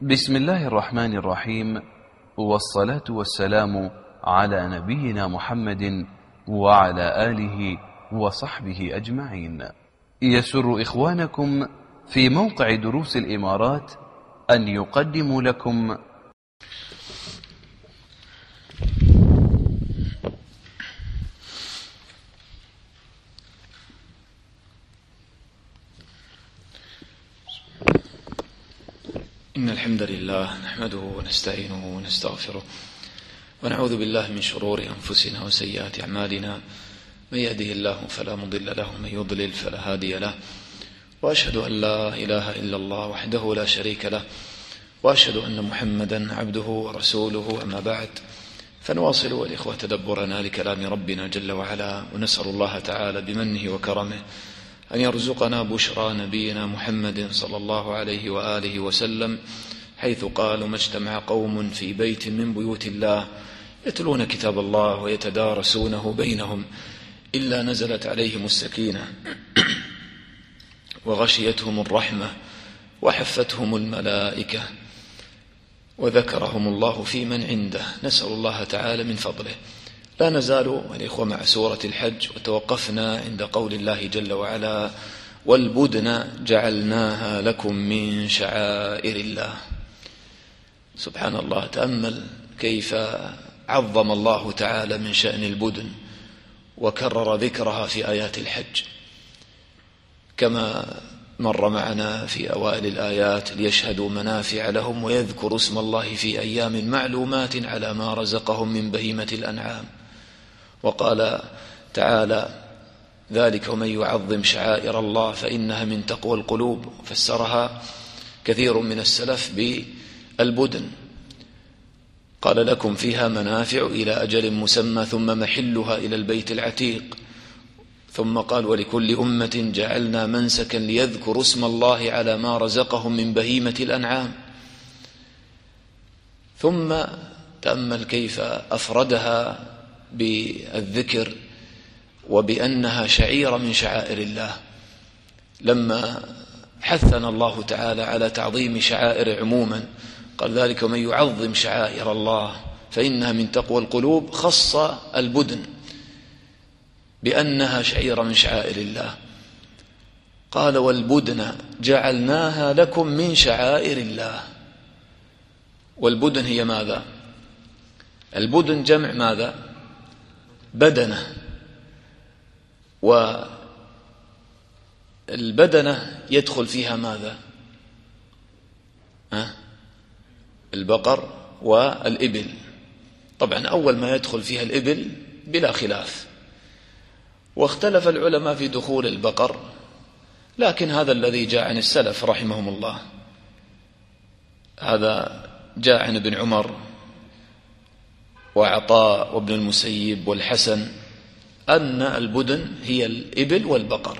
بسم الله الرحمن الرحيم، والصلاة والسلام على نبينا محمد وعلى آله وصحبه أجمعين. يسر إخوانكم في موقع دروس الإمارات أن يقدموا لكم إن الحمد لله نحمده ونستعينه ونستغفره ونعوذ بالله من شرور أنفسنا وسيئات أعمالنا، من يهده الله فلا مضل له ومن يضلل فلا هادي له، وأشهد أن لا إله إلا الله وحده لا شريك له، وأشهد أن محمدا عبده ورسوله. أما بعد، فنواصل الإخوة تدبرنا لكلام ربنا جل وعلا، ونسأل الله تعالى بمنه وكرمه أن يرزقنا بشرى نبينا محمد صلى الله عليه وآله وسلم، حيث قال: ما اجتمع قوم في بيت من بيوت الله يتلون كتاب الله ويتدارسونه بينهم إلا نزلت عليهم السكينة وغشيتهم الرحمة وحفتهم الملائكة وذكرهم الله في من عنده. نسأل الله تعالى من فضله. لا نزال الإخوة مع سورة الحج، وتوقفنا عند قول الله جل وعلا: والبدن جعلناها لكم من شعائر الله. سبحان الله، تأمل كيف عظم الله تعالى من شأن البدن وكرر ذكرها في آيات الحج، كما مر معنا في أوائل الآيات: ليشهدوا منافع لهم ويذكروا اسم الله في أيام معلومات على ما رزقهم من بهيمة الأنعام. وقال تعالى: ذلك ومن يعظم شعائر الله فإنها من تقوى القلوب. فسرها كثير من السلف بالبدن، قال: لكم فيها منافع إلى أجل مسمى ثم محلها إلى البيت العتيق. ثم قال: ولكل أمة جعلنا منسكا ليذكروا اسم الله على ما رزقهم من بهيمة الأنعام. ثم تأمل كيف أفردها بالذكر وبأنها شعيرة من شعائر الله، لما حثنا الله تعالى على تعظيم شعائر عموما قال: ذلك ومن يعظم شعائر الله فإنها من تقوى القلوب. خص البدن بأنها شعيرة من شعائر الله، قال: والبدن جعلناها لكم من شعائر الله. والبدن هي ماذا؟ البدن جمع ماذا؟ بدنة. والبدنة يدخل فيها ماذا؟ البقر والإبل. طبعا أول ما يدخل فيها الإبل بلا خلاف، واختلف العلماء في دخول البقر، لكن هذا الذي جاء عن السلف رحمهم الله، هذا جاء عن ابن عمر وعطاء وابن المسيب والحسن أن البدن هي الإبل والبقر.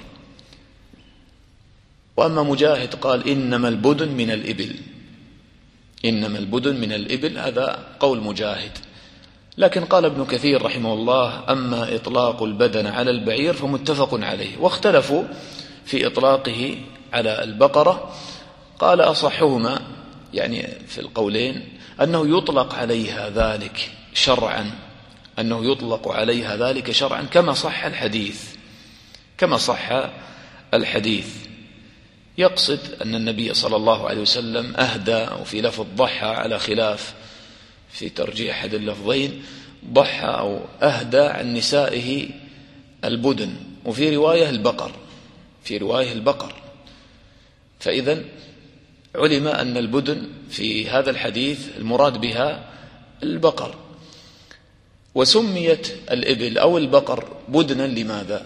وأما مجاهد قال: إنما البدن من الإبل، إنما البدن من الإبل، هذا قول مجاهد. لكن قال ابن كثير رحمه الله: أما إطلاق البدن على البعير فمتفق عليه، واختلفوا في إطلاقه على البقرة. قال: أصحهما يعني في القولين أنه يطلق عليها ذلك شرعا، أنه يطلق عليها ذلك شرعا كما صح الحديث، كما صح الحديث. يقصد أن النبي صلى الله عليه وسلم أهدى، وفي لفظ ضحى على خلاف في ترجيح أحد اللفظين، ضحى أو أهدى عن نسائه البدن، وفي رواية البقر، في رواية البقر. فإذن علم أن البدن في هذا الحديث المراد بها البقر. وسميت الإبل أو البقر بدنا لماذا؟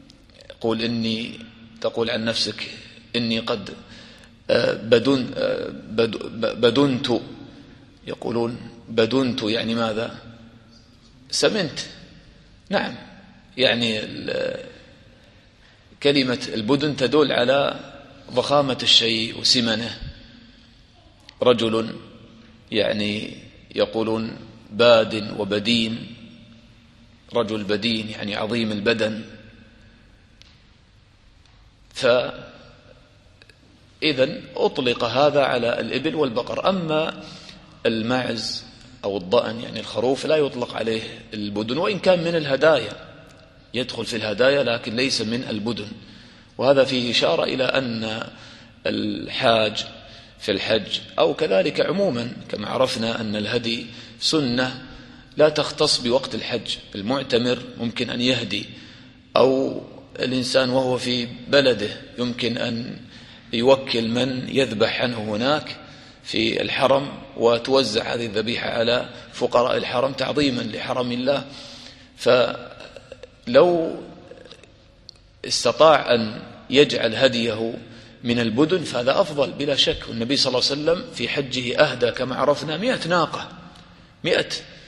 تقول عن نفسك: إني قد بدنت. يقولون بدنت يعني ماذا؟ سمنت. نعم، يعني كلمة البدن تدل على ضخامة الشيء وسمنه. رجل يعني يقولون باد وبدين، رجل بدين يعني عظيم البدن. إذن أطلق هذا على الإبل والبقر. أما الماعز أو الضأن يعني الخروف لا يطلق عليه البدن، وإن كان من الهدايا، يدخل في الهدايا لكن ليس من البدن. وهذا فيه إشارة إلى أن الحاج في الحج أو كذلك عموما كما عرفنا أن الهدي سنة لا تختص بوقت الحج. المعتمر ممكن أن يهدي، أو الإنسان وهو في بلده يمكن أن يوكل من يذبح عنه هناك في الحرم، وتوزع هذه الذبيحة على فقراء الحرم تعظيما لحرم الله. فلو استطاع أن يجعل هديه من البدن فهذا أفضل بلا شك. والنبي صلى الله عليه وسلم في حجه أهدى كما عرفنا 100 ناقة، 100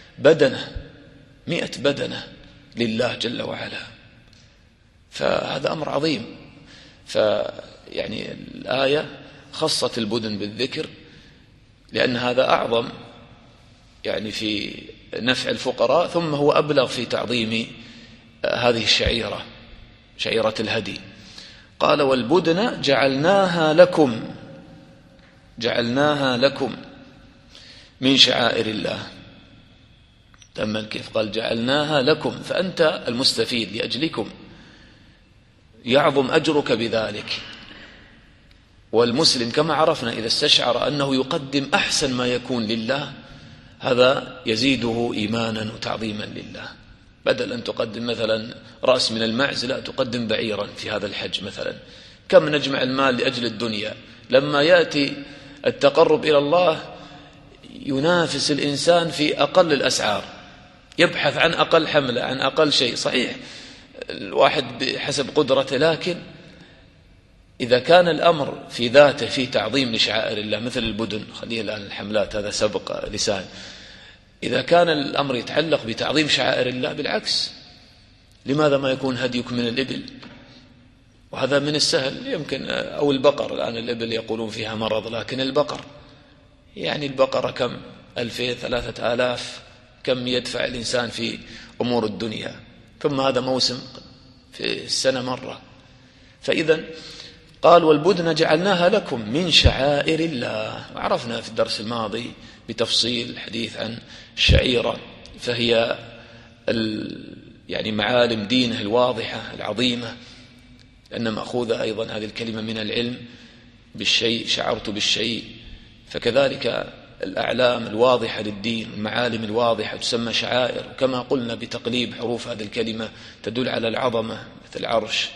بدنة لله جل وعلا، فهذا أمر عظيم. فيعني الآية خصت البدن بالذكر لأن هذا أعظم يعني في نفع الفقراء، ثم هو أبلغ في تعظيم هذه الشعيرة، شعيرة الهدي. قال والبدن جعلناها لكم من شعائر الله. تأمل كيف قال جعلناها لكم، فأنت المستفيد لأجلكم، يعظم أجرك بذلك. والمسلم كما عرفنا إذا استشعر أنه يقدم أحسن ما يكون لله هذا يزيده إيمانا وتعظيما لله. بدل أن تقدم مثلا رأس من المعز لا تقدم بعيرا في هذا الحج مثلا. كم نجمع المال لأجل الدنيا، لما يأتي التقرب إلى الله ينافس الإنسان في أقل الأسعار، يبحث عن أقل حملة، عن أقل شيء. صحيح الواحد بحسب قدرته، لكن إذا كان الأمر في ذاته في تعظيم لشعائر الله مثل البدن، خليه الآن الحملات هذا سبق لسان، إذا كان الأمر يتعلق بتعظيم شعائر الله بالعكس، لماذا ما يكون هديك من الإبل؟ وهذا من السهل يمكن. أو البقر، الآن الإبل يقولون فيها مرض، لكن البقر يعني البقرة كم 2000 3000 كم يدفع الإنسان في أمور الدنيا، ثم هذا موسم في السنة مرة. فإذا قال والبدن جعلناها لكم من شعائر الله. وعرفنا في الدرس الماضي بتفصيل الحديث عن الشعيرة، فهي يعني معالم دينه الواضحة العظيمة، لأن مأخوذة أيضا هذه الكلمة من العلم بالشيء، شعرت بالشيء. فكذلك الأعلام الواضحة للدين، المعالم الواضحة تسمى شعائر، كما قلنا بتقليب حروف هذه الكلمة تدل على العظمة مثل العرش.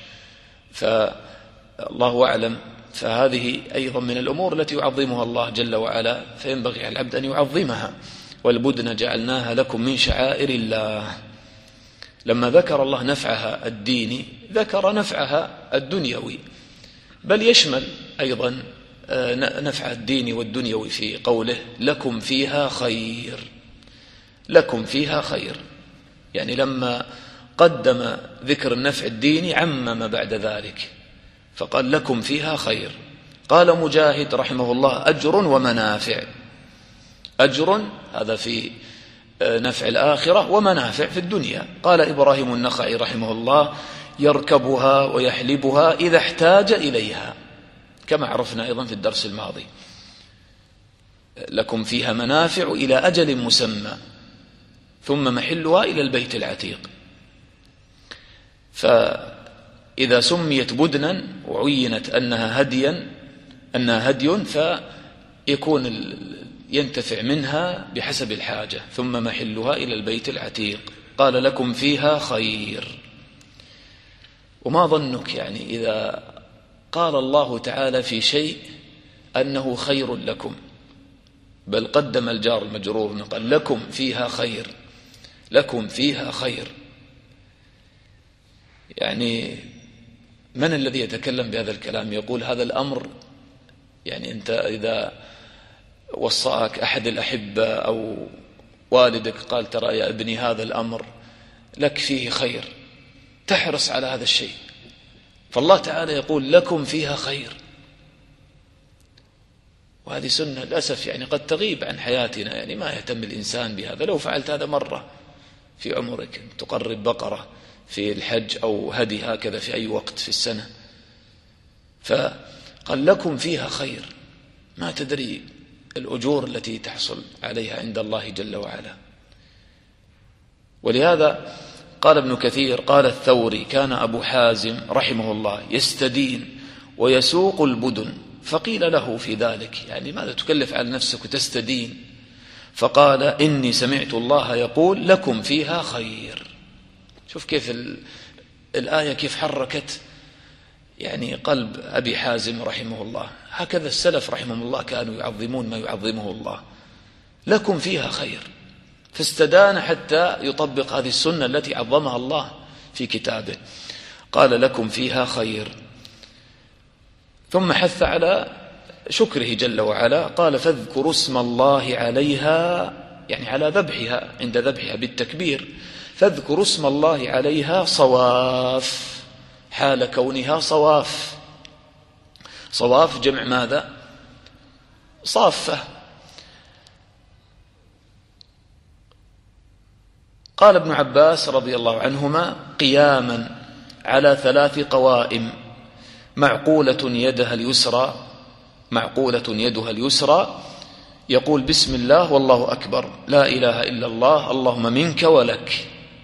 فالله أعلم. فهذه أيضا من الأمور التي يعظمها الله جل وعلا، فينبغي على العبد أن يعظمها. والبدن جعلناها لكم من شعائر الله. لما ذكر الله نفعها الديني ذكر نفعها الدنيوي، بل يشمل أيضا نفع الديني والدنيوي في قوله لكم فيها خير. لكم فيها خير، يعني لما قدم ذكر النفع الديني عمم بعد ذلك فقال لكم فيها خير. قال مجاهد رحمه الله أجر ومنافع. أجر هذا في نفع الآخرة، ومنافع في الدنيا. قال إبراهيم النخعي رحمه الله يركبها ويحلبها إذا احتاج إليها، كما عرفنا أيضا في الدرس الماضي. لكم فيها منافع إلى أجل مسمى ثم محلها إلى البيت العتيق. فإذا سميت بدنا وعينت أنها هدي فيكون ينتفع منها بحسب الحاجة، ثم محلها إلى البيت العتيق. قال لكم فيها خير. وما ظنك يعني إذا قال الله تعالى في شيء أنه خير لكم، بل قدم الجار المجرور قال لكم فيها خير، لكم فيها خير. يعني من الذي يتكلم بهذا الكلام يقول هذا الأمر؟ يعني أنت إذا وصاك أحد الأحبة أو والدك قال ترى يا ابني هذا الأمر لك فيه خير، تحرص على هذا الشيء. فالله تعالى يقول لكم فيها خير، وهذه سنة للأسف يعني قد تغيب عن حياتنا، يعني ما يهتم الإنسان بهذا. لو فعلت هذا مرة في عمرك تقرب بقرة في الحج أو هدي هكذا في أي وقت في السنة. قال لكم فيها خير، ما تدري الأجور التي تحصل عليها عند الله جل وعلا. ولهذا قال ابن كثير قال الثوري: كان أبو حازم رحمه الله يستدين ويسوق البدن، فقيل له في ذلك: يعني ماذا تكلف على نفسك وتستدين؟ فقال: إني سمعت الله يقول لكم فيها خير. شوف كيف الآية كيف حركت يعني قلب أبي حازم رحمه الله. هكذا السلف رحمهم الله كانوا يعظمون ما يعظمه الله. لكم فيها خير، فاستدان حتى يطبق هذه السنة التي عظمها الله في كتابه. قال: لكم فيها خير. ثم حث على شكره جل وعلا، قال: فاذكروا اسم الله عليها، يعني على ذبحها، عند ذبحها بالتكبير، فاذكروا اسم الله عليها صواف، حال كونها صواف. صواف جمع ماذا؟ صافة. قال ابن عباس رضي الله عنهما: قياما على 3 قوائم، معقولة يدها اليسرى، معقولة يدها اليسرى، يقول: بسم الله والله أكبر، لا إله إلا الله، اللهم منك ولك.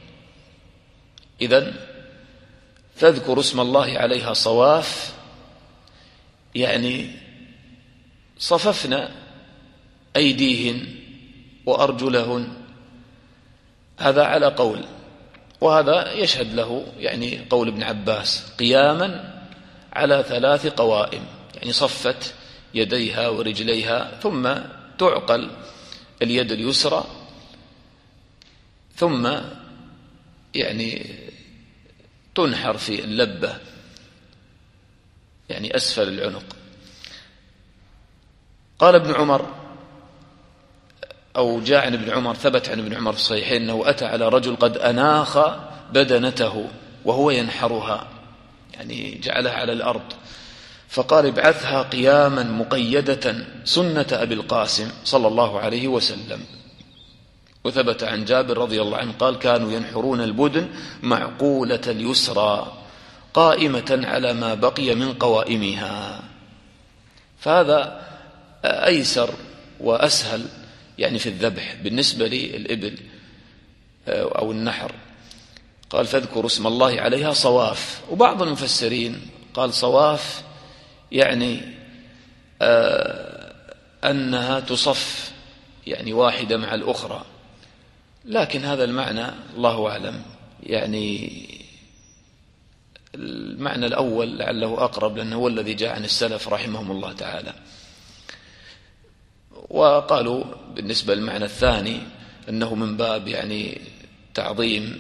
إذن فاذكروا اسم الله عليها صواف، يعني صففنا أيديهن وأرجلهن. هذا على قول، وهذا يشهد له يعني قول ابن عباس: قياما على 3 قوائم، يعني صفت يديها ورجليها، ثم تعقل اليد اليسرى، ثم يعني تنحر في اللبة، يعني أسفل العنق. قال ابن عمر، أو جاء عن ابن عمر، ثبت عن ابن عمر في الصحيحين أنه أتى على رجل قد أناخ بدنته وهو ينحرها، يعني جعلها على الأرض، فقال: ابعثها قياما مقيدة سنة أبي القاسم صلى الله عليه وسلم. وثبت عن جابر رضي الله عنه قال: كانوا ينحرون البدن معقولة اليسرى قائمة على ما بقي من قوائمها. فهذا أيسر وأسهل يعني في الذبح بالنسبة للإبل أو النحر. قال: فاذكروا اسم الله عليها صواف. وبعض المفسرين قال صواف يعني أنها تصف يعني واحدة مع الأخرى، لكن هذا المعنى الله أعلم، يعني المعنى الأول لعله أقرب، لأنه هو الذي جاء عن السلف رحمهم الله تعالى. وقالوا بالنسبة للمعنى الثاني أنه من باب يعني تعظيم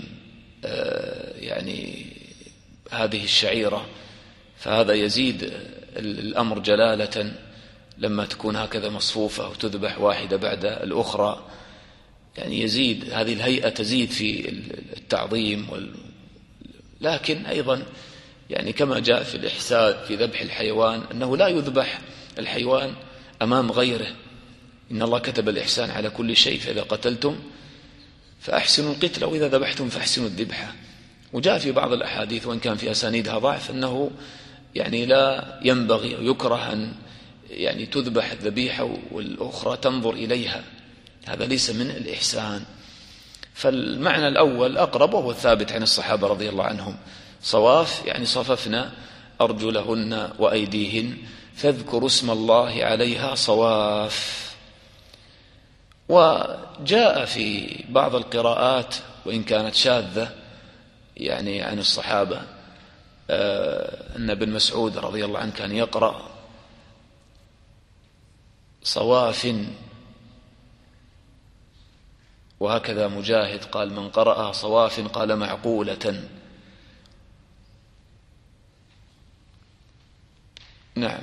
يعني هذه الشعيرة، فهذا يزيد الأمر جلالة لما تكون هكذا مصفوفة وتذبح واحدة بعد الأخرى، يعني يزيد هذه الهيئة تزيد في التعظيم لكن أيضا يعني كما جاء في الإحسان في ذبح الحيوان أنه لا يذبح الحيوان أمام غيره، إن الله كتب الإحسان على كل شيء، فإذا قتلتم فأحسنوا القتل وإذا ذبحتم فأحسنوا الذبحة. وجاء في بعض الأحاديث وإن كان في أسانيدها ضعف أنه يعني لا ينبغي ويكره أن يعني تذبح الذبيحة والأخرى تنظر إليها، هذا ليس من الإحسان. فالمعنى الأول أقرب وهو الثابت عن الصحابة رضي الله عنهم، صواف يعني صففنا أرجلهن وأيديهن، فاذكروا اسم الله عليها صواف. وجاء في بعض القراءات وإن كانت شاذة يعني عن الصحابة أن ابن مسعود رضي الله عنه كان يقرأ صواف، وهكذا مجاهد قال: من قرأها صواف قال معقولة. نعم،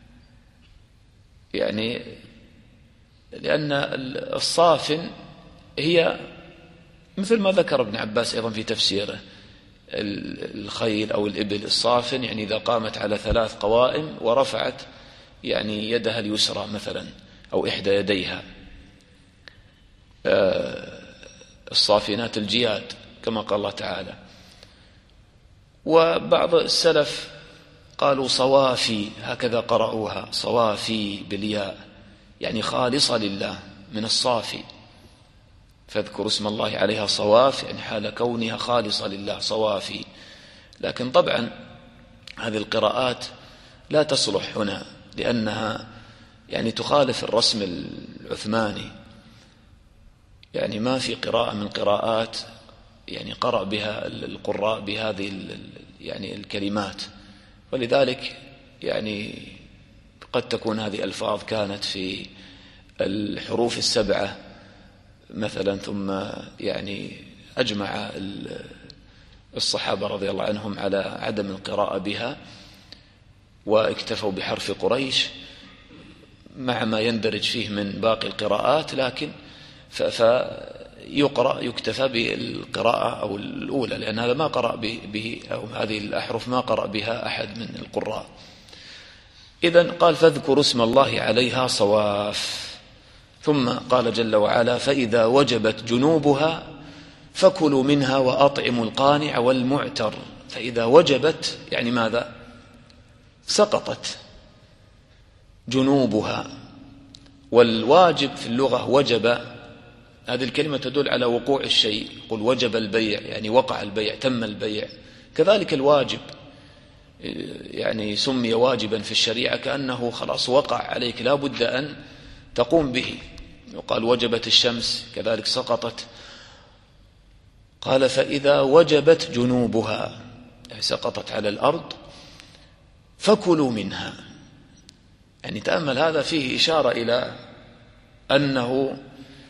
يعني لأن الصافن هي مثل ما ذكر ابن عباس أيضا في تفسيره، الخيل أو الإبل الصافن يعني إذا قامت على 3 قوائم ورفعت يعني يدها اليسرى مثلا أو إحدى يديها، الصافنات الجياد كما قال الله تعالى. وبعض السلف قالوا صوافي، هكذا قرأوها، صوافي بالياء، يعني خالصة لله من الصافي. فاذكروا اسم الله عليها صواف، يعني حال كونها خالصة لله صوافي. لكن طبعا هذه القراءات لا تصلح هنا، لأنها يعني تخالف الرسم العثماني. يعني ما في قراءة من قراءات يعني قرأ بها القراء بهذه يعني الكلمات، ولذلك يعني قد تكون هذه ألفاظ كانت في الحروف السبعة مثلا، ثم يعني أجمع الصحابة رضي الله عنهم على عدم القراءة بها، واكتفوا بحرف قريش مع ما يندرج فيه من باقي القراءات، لكن فيقرأ يكتفى بالقراءة أو الأولى، لأن هذا ما قرأ به، أو هذه الأحرف ما قرأ بها أحد من القراء. إذن قال فاذكروا اسم الله عليها صواف. ثم قال جل وعلا فإذا وجبت جنوبها فكلوا منها وأطعموا القانع والمعتر. فإذا وجبت يعني ماذا؟ سقطت جنوبها. والواجب في اللغة وجب، هذه الكلمة تدل على وقوع الشيء، قل وجب البيع يعني وقع البيع، تم البيع. كذلك الواجب يعني سمي واجبا في الشريعة كأنه خلاص وقع عليك لا بد أن تقوم به. وقال وجبت الشمس، كذلك سقطت. قال فإذا وجبت جنوبها يعني سقطت على الأرض فكلوا منها. يعني تأمل، هذا فيه إشارة إلى أنه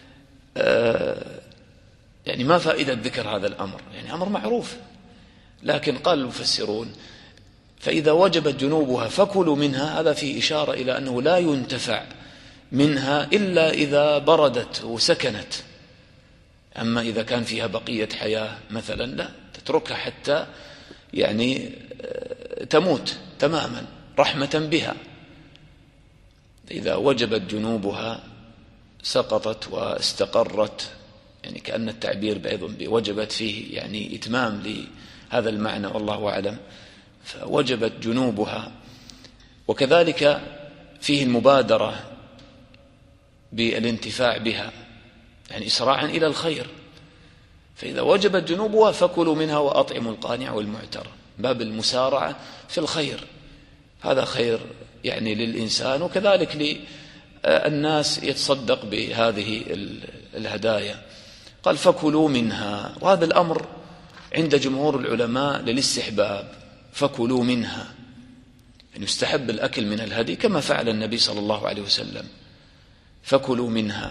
يعني ما فائدة ذكر هذا الأمر، يعني أمر معروف، لكن قال المفسرون فإذا وجبت جنوبها فكلوا منها، هذا فيه إشارة إلى أنه لا ينتفع منها إلا إذا بردت وسكنت. أما إذا كان فيها بقية حياة مثلا لا، تتركها حتى يعني تموت تماما رحمة بها. إذا وجبت جنوبها سقطت واستقرت، يعني كأن التعبير أيضا بوجبت فيه يعني إتمام لهذا المعنى والله أعلم. فوجبت جنوبها. وكذلك فيه المبادرة بالانتفاع بها، يعني إسراعا إلى الخير. فإذا وجبت جنوبها فكلوا منها وأطعموا القانع والمعتر، باب المسارعة في الخير، هذا خير يعني للإنسان، وكذلك للناس يتصدق بهذه الهدايا. قال فكلوا منها، وهذا الأمر عند جمهور العلماء للاستحباب، فكلوا منها يعني يستحب الأكل من الهدي كما فعل النبي صلى الله عليه وسلم، فكلوا منها.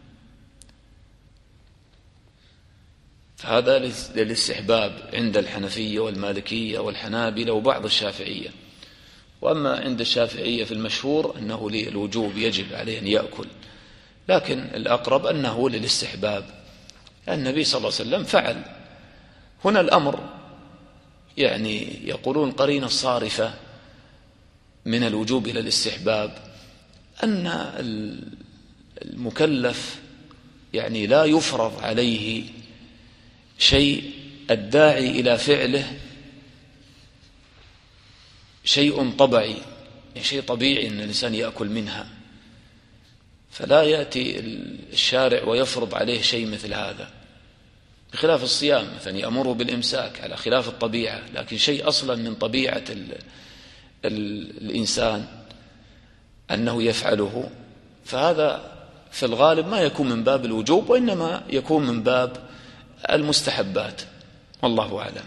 فهذا للاستحباب عند الحنفية والمالكية والحنابلة وبعض الشافعية. وأما عند الشافعية في المشهور أنه للوجوب، يجب عليه أن يأكل، لكن الأقرب أنه للاستحباب. النبي صلى الله عليه وسلم فعل. هنا الأمر يعني يقولون قرينة الصارفة من الوجوب إلى الاستحباب أن المكلف يعني لا يفرض عليه شيء الداعي إلى فعله شيء طبيعي، يعني شيء طبيعي أن الإنسان يأكل منها، فلا يأتي الشارع ويفرض عليه شيء مثل هذا، بخلاف الصيام مثلا يأمره بالإمساك على خلاف الطبيعة، لكن شيء أصلا من طبيعة الإنسان أنه يفعله، فهذا في الغالب ما يكون من باب الوجوب، وإنما يكون من باب المستحبات والله أعلم.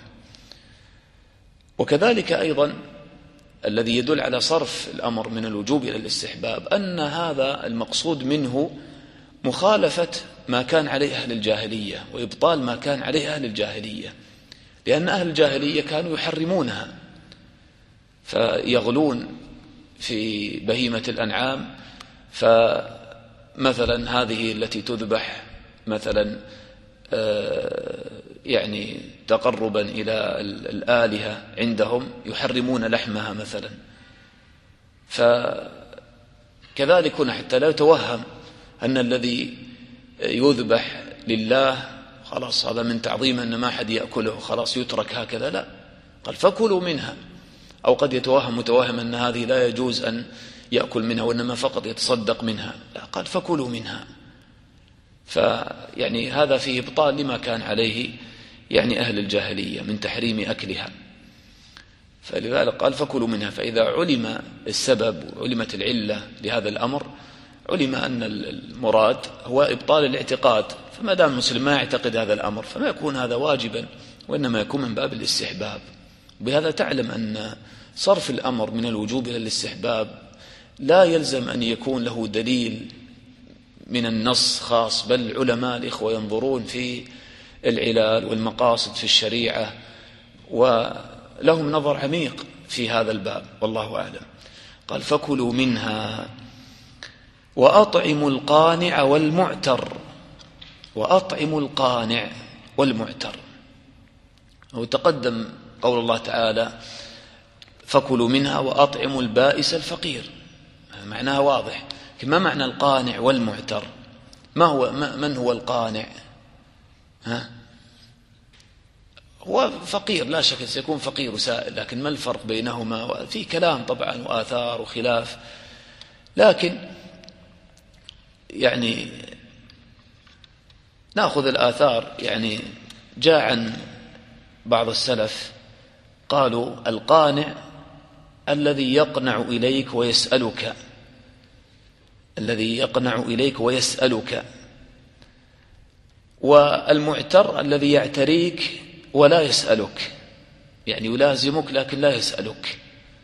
وكذلك أيضا الذي يدل على صرف الأمر من الوجوب إلى الاستحباب أن هذا المقصود منه مخالفة ما كان عليه أهل الجاهلية وإبطال ما كان عليه أهل الجاهلية، لأن أهل الجاهلية كانوا يحرمونها، فيغلون في بهيمة الأنعام، فمثلا هذه التي تذبح مثلا يعني تقربا إلى الآلهة عندهم يحرمون لحمها مثلا. فكذلك هنا حتى لا يتوهم أن الذي يذبح لله خلاص هذا من تعظيم أن ما حد يأكله خلاص يترك هكذا، لا، قال فكلوا منها. أو قد يتوهم متوهم أن هذه لا يجوز أن يأكل منها وإنما فقط يتصدق منها، قال فكلوا منها. فيعني هذا فيه إبطال لما كان عليه يعني أهل الجاهلية من تحريم أكلها، فلذلك قال فكلوا منها. فإذا علم السبب وعلمت العلة لهذا الأمر علم أن المراد هو إبطال الاعتقاد، فما دام المسلم ما يعتقد هذا الأمر فما يكون هذا واجبا، وإنما يكون من باب الاستحباب. بهذا تعلم أن صرف الأمر من الوجوب إلى الاستحباب لا يلزم أن يكون له دليل من النص خاص، بل العلماء الإخوة ينظرون في العلال والمقاصد في الشريعة ولهم نظر عميق في هذا الباب، والله أعلم. قال فكلوا منها وأطعموا القانع والمعتر. وأطعموا القانع والمعتر، وتقدم قول الله تعالى فكلوا منها وأطعموا البائس الفقير، معناها واضح. ما معنى القانع والمعتر؟ من هو القانع؟ هو فقير لا شك، سيكون فقير وسائل، لكن ما الفرق بينهما؟ في كلام طبعا وآثار وخلاف، لكن يعني نأخذ الآثار. يعني جاء عن بعض السلف قالوا القانع الذي يقنع إليك ويسألك، الذي يقنع إليك ويسألك، والمعتر الذي يعتريك ولا يسألك، يعني يلازمك لكن لا يسألك،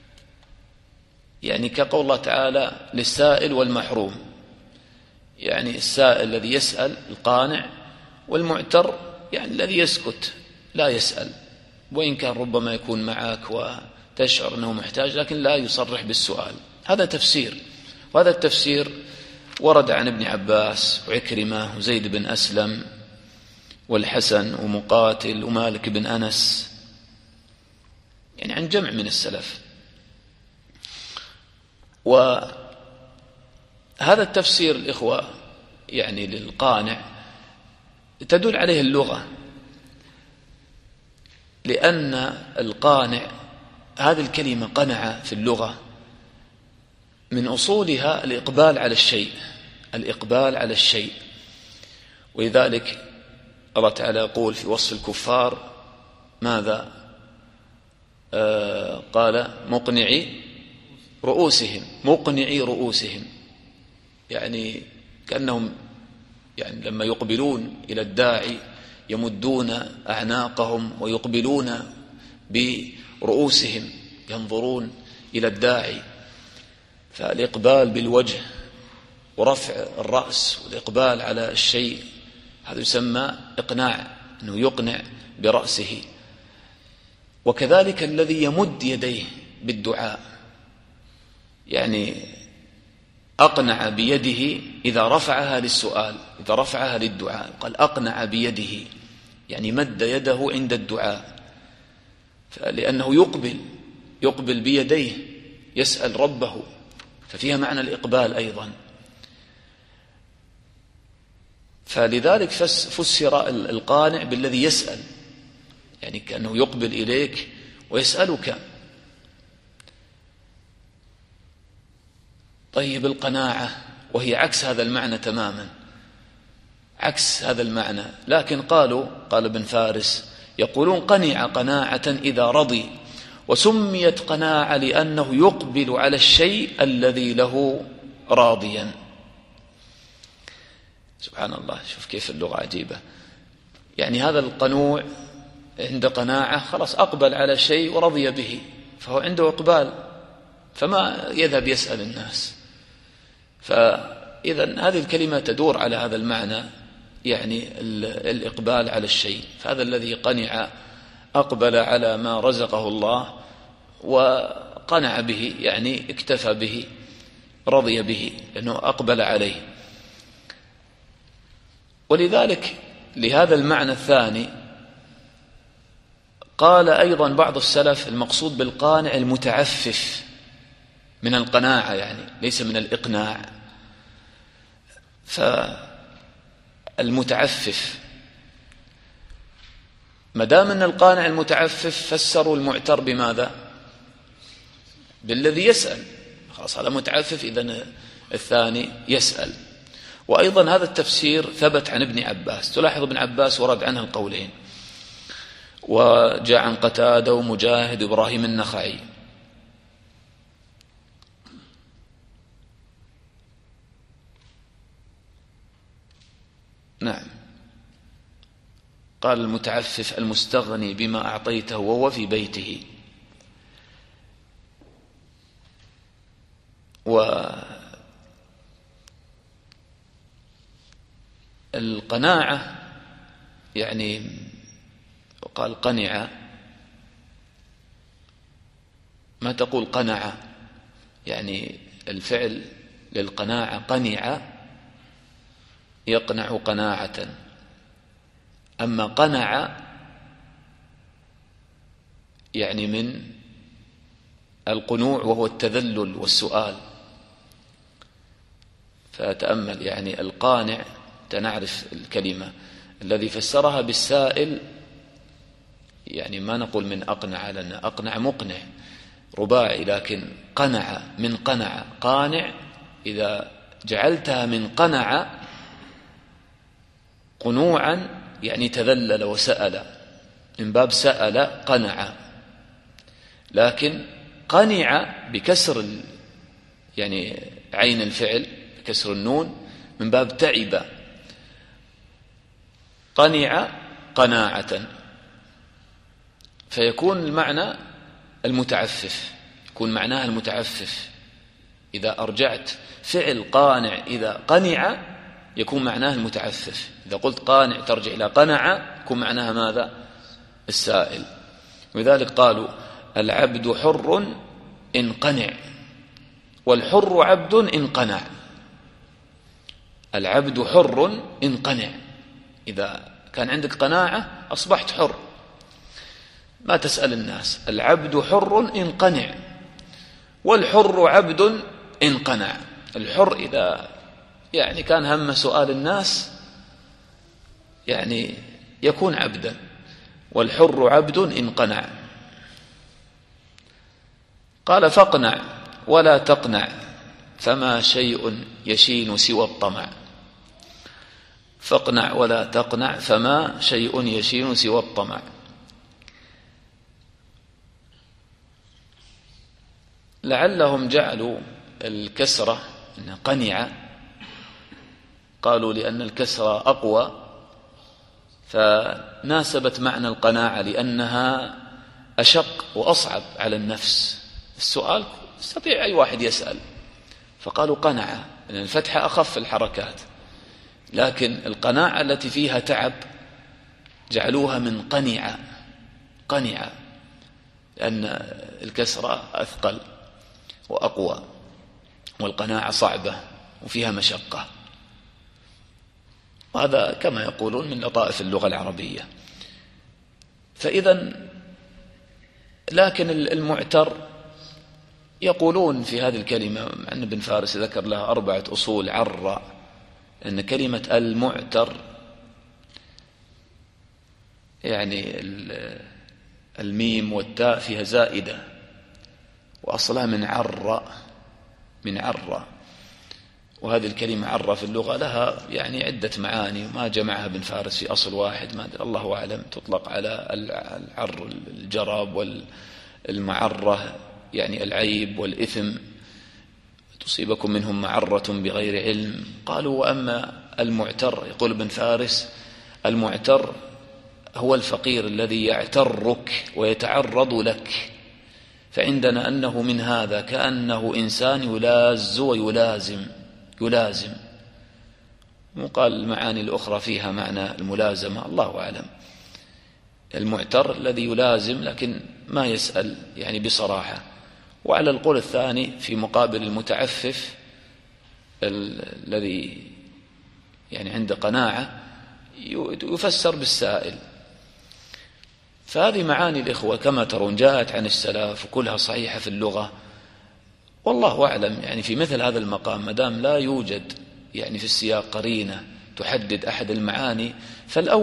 يعني كقول الله تعالى للسائل والمحروم، يعني السائل الذي يسأل القانع، والمعتر يعني الذي يسكت لا يسأل، وإن كان ربما يكون معك وتشعر أنه محتاج لكن لا يصرح بالسؤال. هذا تفسير، وهذا التفسير ورد عن ابن عباس وعكرمة وزيد بن أسلم والحسن ومقاتل ومالك بن أنس، يعني عن جمع من السلف. وهذا التفسير الإخوة يعني للقانع تدل عليه اللغة، لأن القانع هذه الكلمة قنع في اللغة من أصولها الإقبال على الشيء، الإقبال على الشيء. ولذلك الله تعالى يقول في وصف الكفار ماذا؟ قال مقنعي رؤوسهم، مقنعي رؤوسهم، يعني كأنهم يعني لما يقبلون إلى الداعي يمدون أعناقهم ويقبلون برؤوسهم ينظرون إلى الداعي. فالإقبال بالوجه ورفع الرأس والإقبال على الشيء هذا يسمى إقناع، أنه يقنع برأسه. وكذلك الذي يمد يديه بالدعاء، يعني أقنع بيده إذا رفعها للسؤال، إذا رفعها للدعاء قال أقنع بيده، يعني مد يده عند الدعاء، لأنه يقبل بيديه يسأل ربه، ففيها معنى الإقبال أيضا. فلذلك فسر القانع بالذي يسأل، يعني كأنه يقبل إليك ويسألك. طيب القناعة وهي عكس هذا المعنى تماما، عكس هذا المعنى، لكن قال ابن فارس يقولون قنع قناعة إذا رضي، وسميت قناعة لأنه يقبل على الشيء الذي له راضيا. سبحان الله، شوف كيف اللغة عجيبة. يعني هذا القنوع عند قناعة خلاص أقبل على شيء ورضي به، فهو عنده إقبال، فما يذهب يسأل الناس. فإذا هذه الكلمة تدور على هذا المعنى، يعني الإقبال على الشيء. فهذا الذي قنع أقبل على ما رزقه الله وقنع به، يعني اكتفى به، رضي به، لأنه أقبل عليه. ولذلك لهذا المعنى الثاني قال أيضا بعض السلف المقصود بالقانع المتعفف من القناعة، يعني ليس من الإقناع. فالمتعفف ما دام أن القانع المتعفف فسروا المعتر بماذا؟ بالذي يسأل، خلاص هذا متعفف، إذن الثاني يسأل. وأيضا هذا التفسير ثبت عن ابن عباس، تلاحظ ابن عباس ورد عنه القولين، وجاء عن قتادة ومجاهد وإبراهيم النخعي. نعم، قال المتعفف المستغني بما أعطيته وهو في بيته. والقناعة يعني قال قنع، ما تقول قنع، يعني الفعل للقناعة قنع يقنع قناعة، أما قنع يعني من القنوع وهو التذلل والسؤال. فتأمل يعني القانع تنعرف الكلمة، الذي فسرها بالسائل يعني ما نقول من أقنع، لأن أقنع مقنع رباعي، لكن قنع من قنع قانع، إذا جعلتها من قنع قنوعا يعني تذلل وسأل، من باب سأل قنع. لكن قنع بكسر يعني عين الفعل بكسر النون من باب تعب، قنع قناعة، فيكون المعنى المتعفف، يكون معناها المتعفف. إذا أرجعت فعل قانع إذا قنع يكون معناه المتعفف، إذا قلت قانع ترجع إلى قنع يكون معناها ماذا؟ السائل. ولذلك قالوا العبد حر إن قنع، والحر عبد إن قنع. العبد حر إن قنع، إذا كان عندك قناعة أصبحت حر، ما تسأل الناس. العبد حر إن قنع، والحر عبد إن قنع. الحر إذا يعني كان هم سؤال الناس يعني يكون عبدا، والحر عبد إن قنع. قال فاقنع ولا تقنع فما شيء يشين سوى الطمع. فاقنع ولا تقنع فما شيء يشين سوى الطمع. لعلهم جعلوا الكسرة إن قنع، قالوا لأن الكسرة أقوى فناسبت معنى القناعة، لأنها أشق وأصعب على النفس. السؤال يستطيع أي واحد يسأل، فقالوا قنعة لأن الفتحة أخف الحركات، لكن القناعة التي فيها تعب جعلوها من قنعة، قنعة لأن الكسرة أثقل وأقوى، والقناعة صعبة وفيها مشقة. وهذا كما يقولون من لطائف اللغة العربية. فإذا لكن المعتر يقولون في هذه الكلمة، أن ابن فارس ذكر لها 4 أصول عر، أن كلمة المعتر يعني الميم والتاء فيها زائدة، وأصلها من عر، من عر. وهذه الكلمة عر في اللغة لها يعني عدة معاني، ما جمعها ابن فارس في أصل واحد، ما أدري الله أعلم. تطلق على العر الجراب، والمعرة يعني العيب والإثم، تصيبكم منهم معرة بغير علم. قالوا وأما المعتر، يقول ابن فارس المعتر هو الفقير الذي يعترك ويتعرض لك، فعندنا أنه من هذا كأنه إنسان يلاز ويلازم، يلازم. وقال المعاني الأخرى فيها معنى الملازمة، الله أعلم. المعتر الذي يلازم لكن ما يسأل يعني بصراحة. وعلى القول الثاني في مقابل المتعفف الذي يعني عنده قناعة يفسر بالسائل. فهذه معاني الإخوة كما ترون جاءت عن السلف وكلها صحيحة في اللغة، والله أعلم. يعني في مثل هذا المقام مدام لا يوجد يعني في السياق قرينة تحدد أحد المعاني،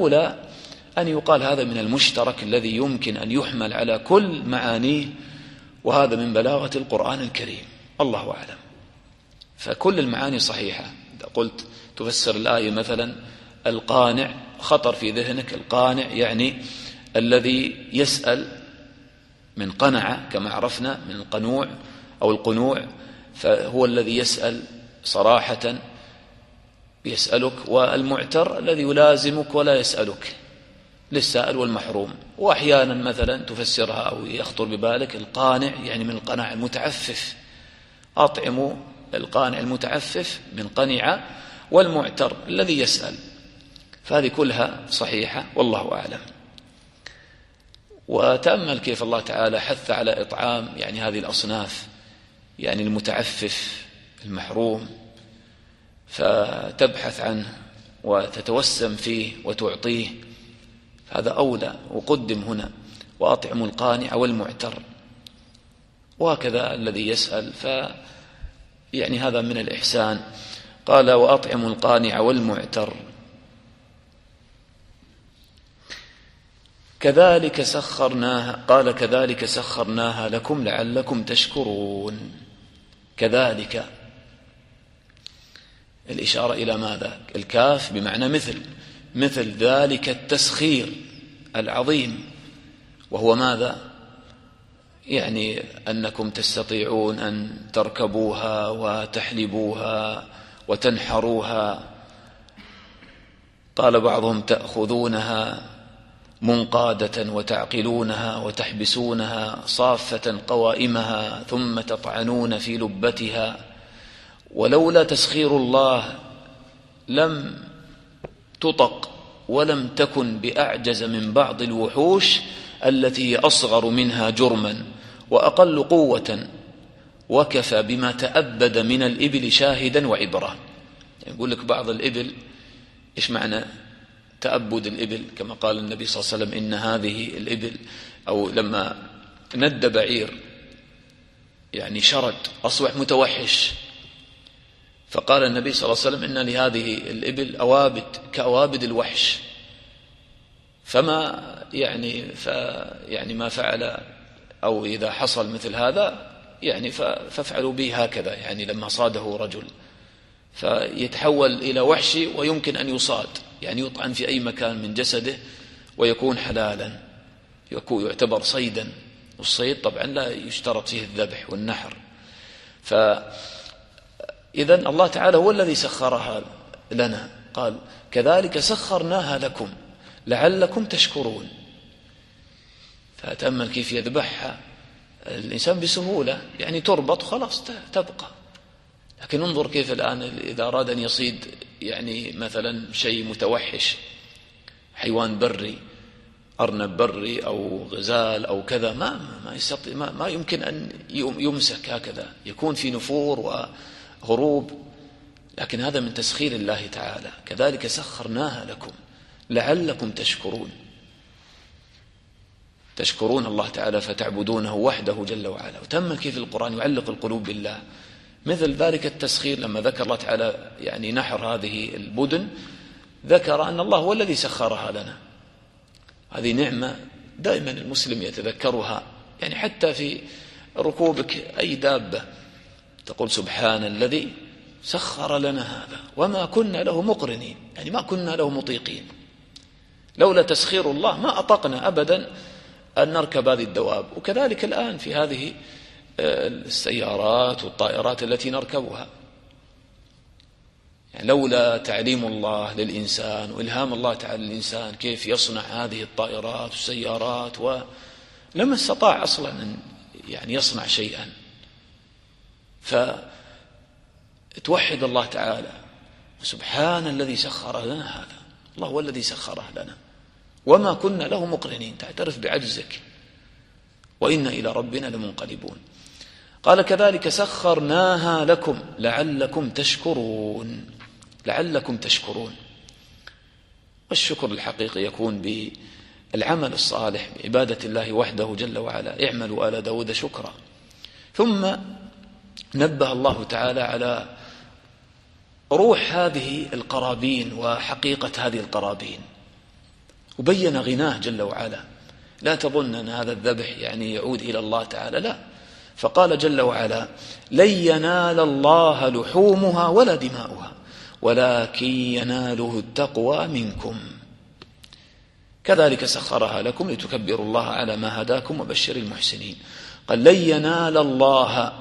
فالأولى أن يقال هذا من المشترك الذي يمكن أن يحمل على كل معانيه، وهذا من بلاغة القرآن الكريم، الله أعلم. فكل المعاني صحيحة. إذا قلت تفسر الآية مثلا القانع، خطر في ذهنك القانع يعني الذي يسأل من قنع، كما عرفنا من القنوع أو القنوع، فهو الذي يسأل صراحة يسألك، والمعتر الذي يلازمك ولا يسألك، للسائل والمحروم. وأحيانا مثلا تفسرها أو يخطر ببالك القانع يعني من القناع المتعفف، أطعموا القانع المتعفف من قنع، والمعتر الذي يسأل. فهذه كلها صحيحة والله أعلم. وتأمل كيف الله تعالى حث على إطعام يعني هذه الأصناف، يعني المتعفف المحروم، فتبحث عنه وتتوسم فيه وتعطيه، هذا أولى. وقدم هنا وأطعموا القانع والمعتر، وهكذا الذي يسأل، يعني هذا من الإحسان. قال وأطعموا القانع والمعتر كذلك سخرناها، قال كذلك سخرناها لكم لعلكم تشكرون. كذلك الإشارة إلى ماذا؟ الكاف بمعنى مثل ذلك التسخير العظيم، وهو ماذا؟ يعني أنكم تستطيعون أن تركبوها وتحلبوها وتنحروها. قال بعضهم تأخذونها منقادة وتعقلونها وتحبسونها صافة قوائمها ثم تطعنون في لبتها. ولولا تسخير الله لم تطق ولم تكن بأعجز من بعض الوحوش التي هي أصغر منها جرما وأقل قوة، وكفى بما تأبد من الإبل شاهدا وعبرة. يعني يقول لك بعض الإبل، إيش معنى تأبد الإبل؟ كما قال النبي صلى الله عليه وسلم إن هذه الإبل، أو لما ند بعير يعني شرد أصبح متوحش، فقال النبي صلى الله عليه وسلم إن لهذه الإبل أوابد كأوابد الوحش، فما يعني ما فعل، أو إذا حصل مثل هذا يعني فافعلوا به هكذا، يعني لما صاده رجل فيتحول إلى وحشي ويمكن أن يصاد، يعني يطعن في أي مكان من جسده ويكون حلالا، يعتبر صيدا. والصيد طبعا لا يشترط فيه الذبح والنحر. فإذن الله تعالى هو الذي سخرها لنا، قال كذلك سخرناها لكم لعلكم تشكرون. فتأمل كيف يذبحها الإنسان بسهولة، يعني تربط خلاص تبقى. لكن انظر كيف الآن إذا أراد أن يصيد يعني مثلا شيء متوحش، حيوان بري، أرنب بري أو غزال أو كذا، ما يمكن أن يمسك هكذا، يكون في نفور وهروب. لكن هذا من تسخير الله تعالى. كذلك سخرناها لكم لعلكم تشكرون الله تعالى فتعبدونه وحده جل وعلا. وتأمل كيف القرآن يعلق القلوب بالله. مثل ذلك التسخير لما ذكر الله تعالى يعني نحر هذه البدن، ذكر أن الله هو الذي سخرها لنا. هذه نعمة دائما المسلم يتذكرها، يعني حتى في ركوبك أي دابة تقول سبحان الذي سخر لنا هذا وما كنا له مقرنين، يعني ما كنا له مطيقين. لولا تسخير الله ما أطقنا أبدا أن نركب هذه الدواب. وكذلك الآن في هذه السيارات والطائرات التي نركبها، يعني لولا تعليم الله للإنسان وإلهام الله تعالى للإنسان كيف يصنع هذه الطائرات والسيارات، ولما استطاع أصلا أن يعني يصنع شيئا. فتوحد الله تعالى، سبحان الذي سخر لنا هذا، الله هو الذي سخره لنا وما كنا له مقرنين، تعترف بعجزك، وإنا إلى ربنا لمنقلبون. قال كذلك سخرناها لكم لعلكم تشكرون. والشكر الحقيقي يكون بالعمل الصالح بعبادة الله وحده جل وعلا. اعملوا آل داود شكرا. ثم نبه الله تعالى على روح هذه القرابين وحقيقة هذه القرابين، وبين غناه جل وعلا. لا تظن أن هذا الذبح يعني يعود إلى الله تعالى، لا، فقال جل وعلا: لن ينال الله لحومها ولا دماؤها ولكن يناله التقوى منكم. كذلك سخرها لكم لتكبروا الله على ما هداكم وبشر المحسنين. قال: لن ينال الله.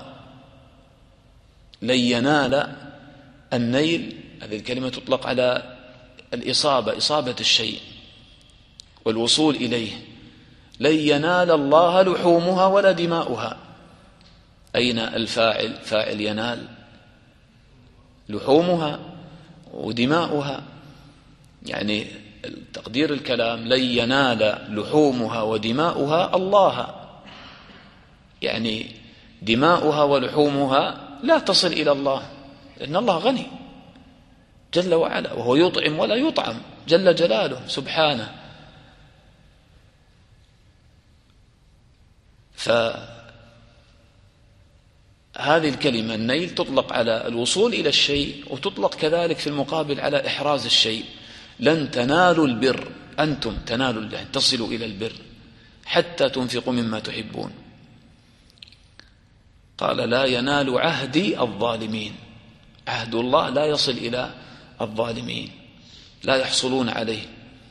لن ينال، النيل هذه الكلمة تطلق على الإصابة، إصابة الشيء والوصول إليه. لن ينال الله لحومها ولا دماؤها. أين الفاعل؟ فاعل ينال، لحومها ودماؤها، يعني تقدير الكلام: لن ينال لحومها ودماؤها الله، يعني دماؤها ولحومها لا تصل إلى الله، لأن الله غني جل وعلا، وهو يطعم ولا يطعم جل جلاله سبحانه. فهذه الكلمة النيل تطلق على الوصول إلى الشيء، وتطلق كذلك في المقابل على إحراز الشيء. لن تنالوا البر، أنتم تنالوا، يعني تصلوا إلى البر حتى تنفقوا مما تحبون. قال: لا ينال عهدي الظالمين. عهد الله لا يصل إلى الظالمين، لا يحصلون عليه،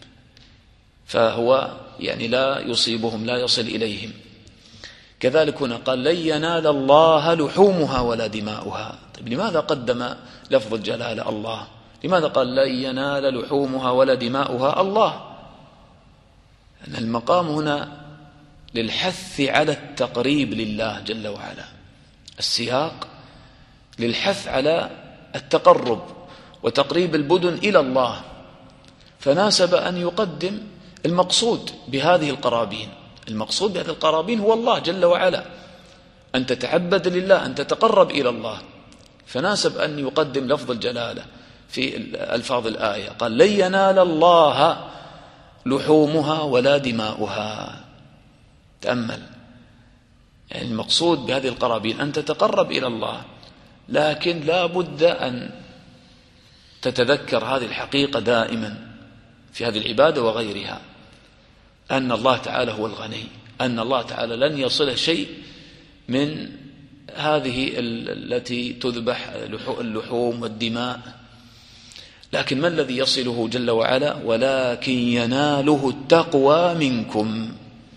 فهو يعني لا يصيبهم، لا يصل إليهم. كذلك هنا قال: لن ينال الله لحومها ولا دماؤها. طيب لماذا قدم لفظ الجلالة الله؟ لماذا قال لن ينال لحومها ولا دماؤها الله؟ أن المقام هنا للحث على التقريب لله جل وعلا، السياق للحث على التقرب وتقريب البدن إلى الله، فناسب أن يقدم المقصود بهذه القرابين. المقصود بهذه القرابين هو الله جل وعلا، أن تتعبد لله، أن تتقرب إلى الله، فناسب أن يقدم لفظ الجلالة في ألفاظ الآية. قال: لن ينال الله لحومها ولا دماؤها. تأمل، يعني المقصود بهذه القرابين أن تتقرب إلى الله، لكن لا بد أن تتذكر هذه الحقيقة دائما في هذه العبادة وغيرها، أن الله تعالى هو الغني، أن الله تعالى لن يصل شيء من هذه التي تذبح اللحوم والدماء، لكن ما الذي يصله جل وعلا؟ ولكن يناله التقوى منكم.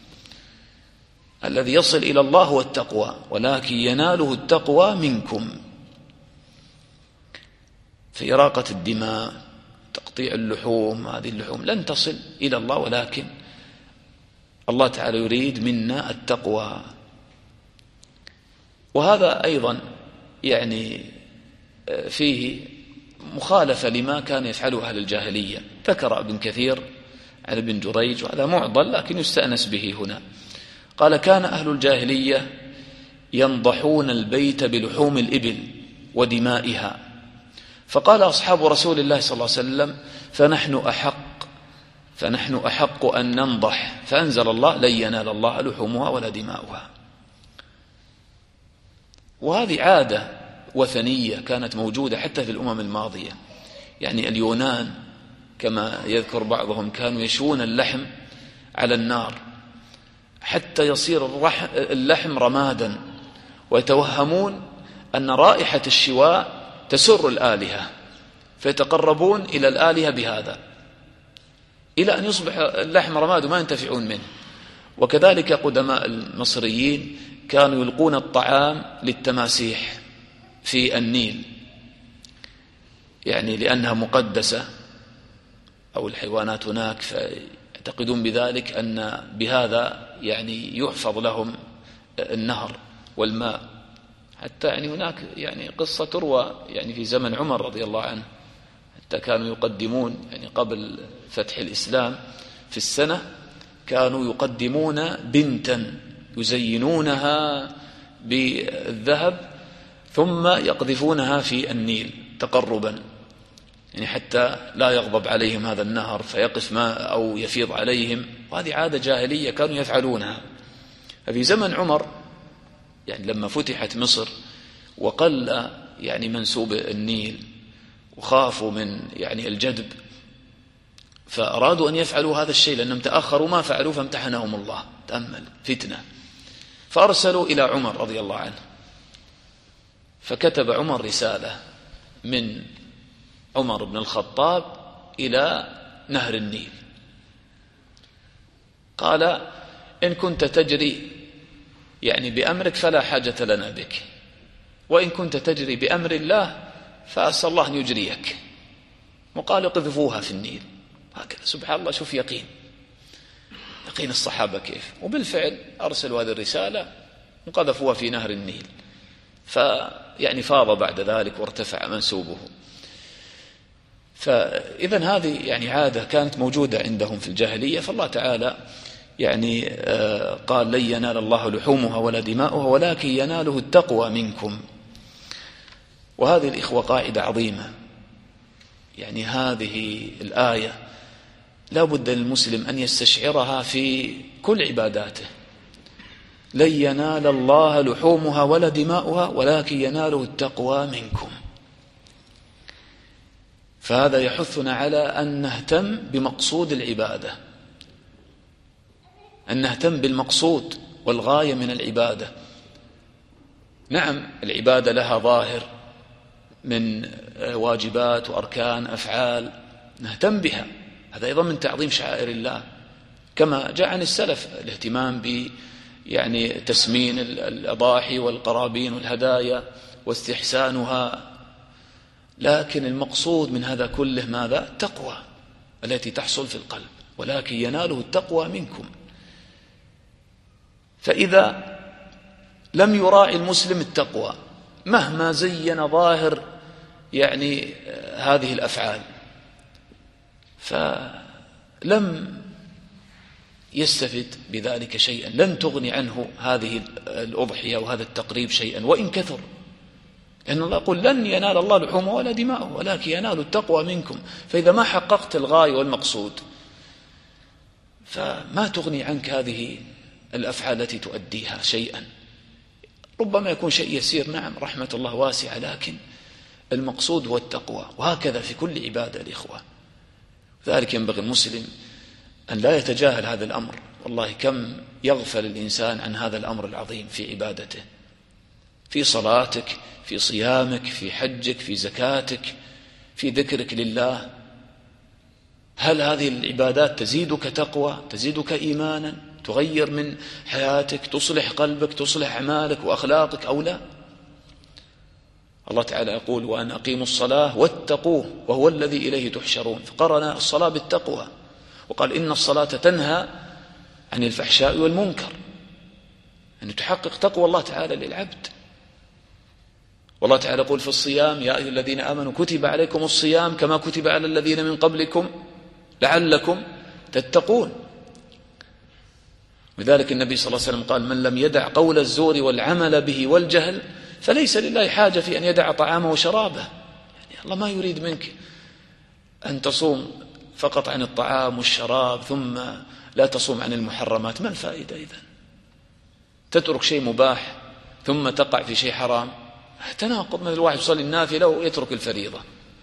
الذي يصل إلى الله هو التقوى، ولكن يناله التقوى منكم. في إراقة الدماء، تقطيع اللحوم، هذه اللحوم لن تصل إلى الله، ولكن الله تعالى يريد منا التقوى. وهذا أيضا يعني فيه مخالفة لما كان يفعله أهل الجاهلية. ذكر ابن كثير عن ابن جريج، وهذا معضل لكن يستأنس به هنا. قال: كان أهل الجاهلية ينضحون البيت بلحوم الإبل ودمائها، فقال أصحاب رسول الله صلى الله عليه وسلم: فنحن أحق أن ننضح، فأنزل الله: لن ينال الله لحومها ولا دماؤها. وهذه عادة وثنية كانت موجودة حتى في الأمم الماضية. يعني اليونان كما يذكر بعضهم كانوا يشوون اللحم على النار حتى يصير اللحم رمادا، ويتوهمون أن رائحة الشواء تسر الآلهة، فيتقربون إلى الآلهة بهذا، إلى أن يصبح اللحم رماد وما ينتفعون منه. وكذلك قدماء المصريين كانوا يلقون الطعام للتماسيح في النيل، يعني لأنها مقدسة أو الحيوانات هناك، فيعتقدون بذلك أن بهذا يعني يحفظ لهم النهر والماء. حتى يعني هناك يعني قصة تروى يعني في زمن عمر رضي الله عنه، حتى كانوا يقدمون يعني قبل فتح الإسلام في السنة كانوا يقدمون بنتا يزينونها بالذهب ثم يقذفونها في النيل تقربا، يعني حتى لا يغضب عليهم هذا النهر فيقف ماء أو يفيض عليهم. وهذه عادة جاهلية كانوا يفعلونها. ففي زمن عمر يعني لما فتحت مصر وقل يعني منسوب النيل وخافوا من يعني الجدب، فأرادوا أن يفعلوا هذا الشيء لأنهم تأخروا ما فعلوا، فامتحنهم الله. تأمل فتنة. فأرسلوا إلى عمر رضي الله عنه، فكتب عمر رسالة من عمر بن الخطاب إلى نهر النيل، قال: إن كنت تجري يعني بأمرك فلا حاجة لنا بك، وإن كنت تجري بأمر الله فأسأل الله أن يجريك. وقال: قذفوها في النيل. هكذا سبحان الله، شوف يقين الصحابة كيف. وبالفعل أرسلوا هذه الرسالة وقذفوها في نهر النيل، فيعني فاض بعد ذلك وارتفع منسوبه. فإذا هذه يعني عادة كانت موجودة عندهم في الجاهلية، فالله تعالى يعني قال: لن ينال الله لحومها ولا دماؤها ولكن يناله التقوى منكم. وهذه الإخوة قاعدة عظيمة، يعني هذه الآية لا بد للمسلم أن يستشعرها في كل عباداته. لن ينال الله لحومها ولا دماؤها ولكن يناله التقوى منكم. فهذا يحثنا على أن نهتم بمقصود العبادة، أن نهتم بالمقصود والغاية من العبادة. نعم، العبادة لها ظاهر من واجبات وأركان أفعال نهتم بها، هذا أيضا من تعظيم شعائر الله، كما جاء عن السلف الاهتمام يعني تسمين الأضاحي والقرابين والهدايا واستحسانها. لكن المقصود من هذا كله ماذا؟ التقوى التي تحصل في القلب، ولكن يناله التقوى منكم. فإذا لم يراعي المسلم التقوى مهما زين ظاهر يعني هذه الأفعال، فلم يستفد بذلك شيئا، لن تغني عنه هذه الأضحية وهذا التقريب شيئا وإن كثر، لأن الله يقول: لن ينال الله لحومه ولا دماؤه ولكن ينال التقوى منكم. فإذا ما حققت الغاية والمقصود فما تغني عنك هذه الأفعال التي تؤديها شيئا. ربما يكون شيء يسير، نعم، رحمة الله واسعة، لكن المقصود هو التقوى. وهكذا في كل عبادة الإخوة. ذلك ينبغي المسلم أن لا يتجاهل هذا الأمر. والله كم يغفل الإنسان عن هذا الأمر العظيم في عبادته، في صلاتك، في صيامك، في حجك، في زكاتك، في ذكرك لله. هل هذه العبادات تزيدك تقوى، تزيدك إيمانا، تغير من حياتك، تصلح قلبك، تصلح أعمالك وأخلاقك أو لا؟ الله تعالى يقول: وأن أقيموا الصلاة واتقوه وهو الذي إليه تحشرون. فقرن الصلاة بالتقوى وقال: إن الصلاة تنهى عن الفحشاء والمنكر، أن تحقق تقوى الله تعالى للعبد. والله تعالى يقول في الصيام: يا أيها الذين آمنوا كتب عليكم الصيام كما كتب على الذين من قبلكم لعلكم تتقون. لذلك النبي صلى الله عليه وسلم قال: من لم يدع قول الزور والعمل به والجهل فليس لله حاجة في أن يدع طعامه وشرابه. يعني الله ما يريد منك أن تصوم فقط عن الطعام والشراب ثم لا تصوم عن المحرمات. ما الفائدة إذن؟ تترك شيء مباح ثم تقع في شيء حرام، تناقض. من الواحد يصلي النافلة ويترك الفريضة.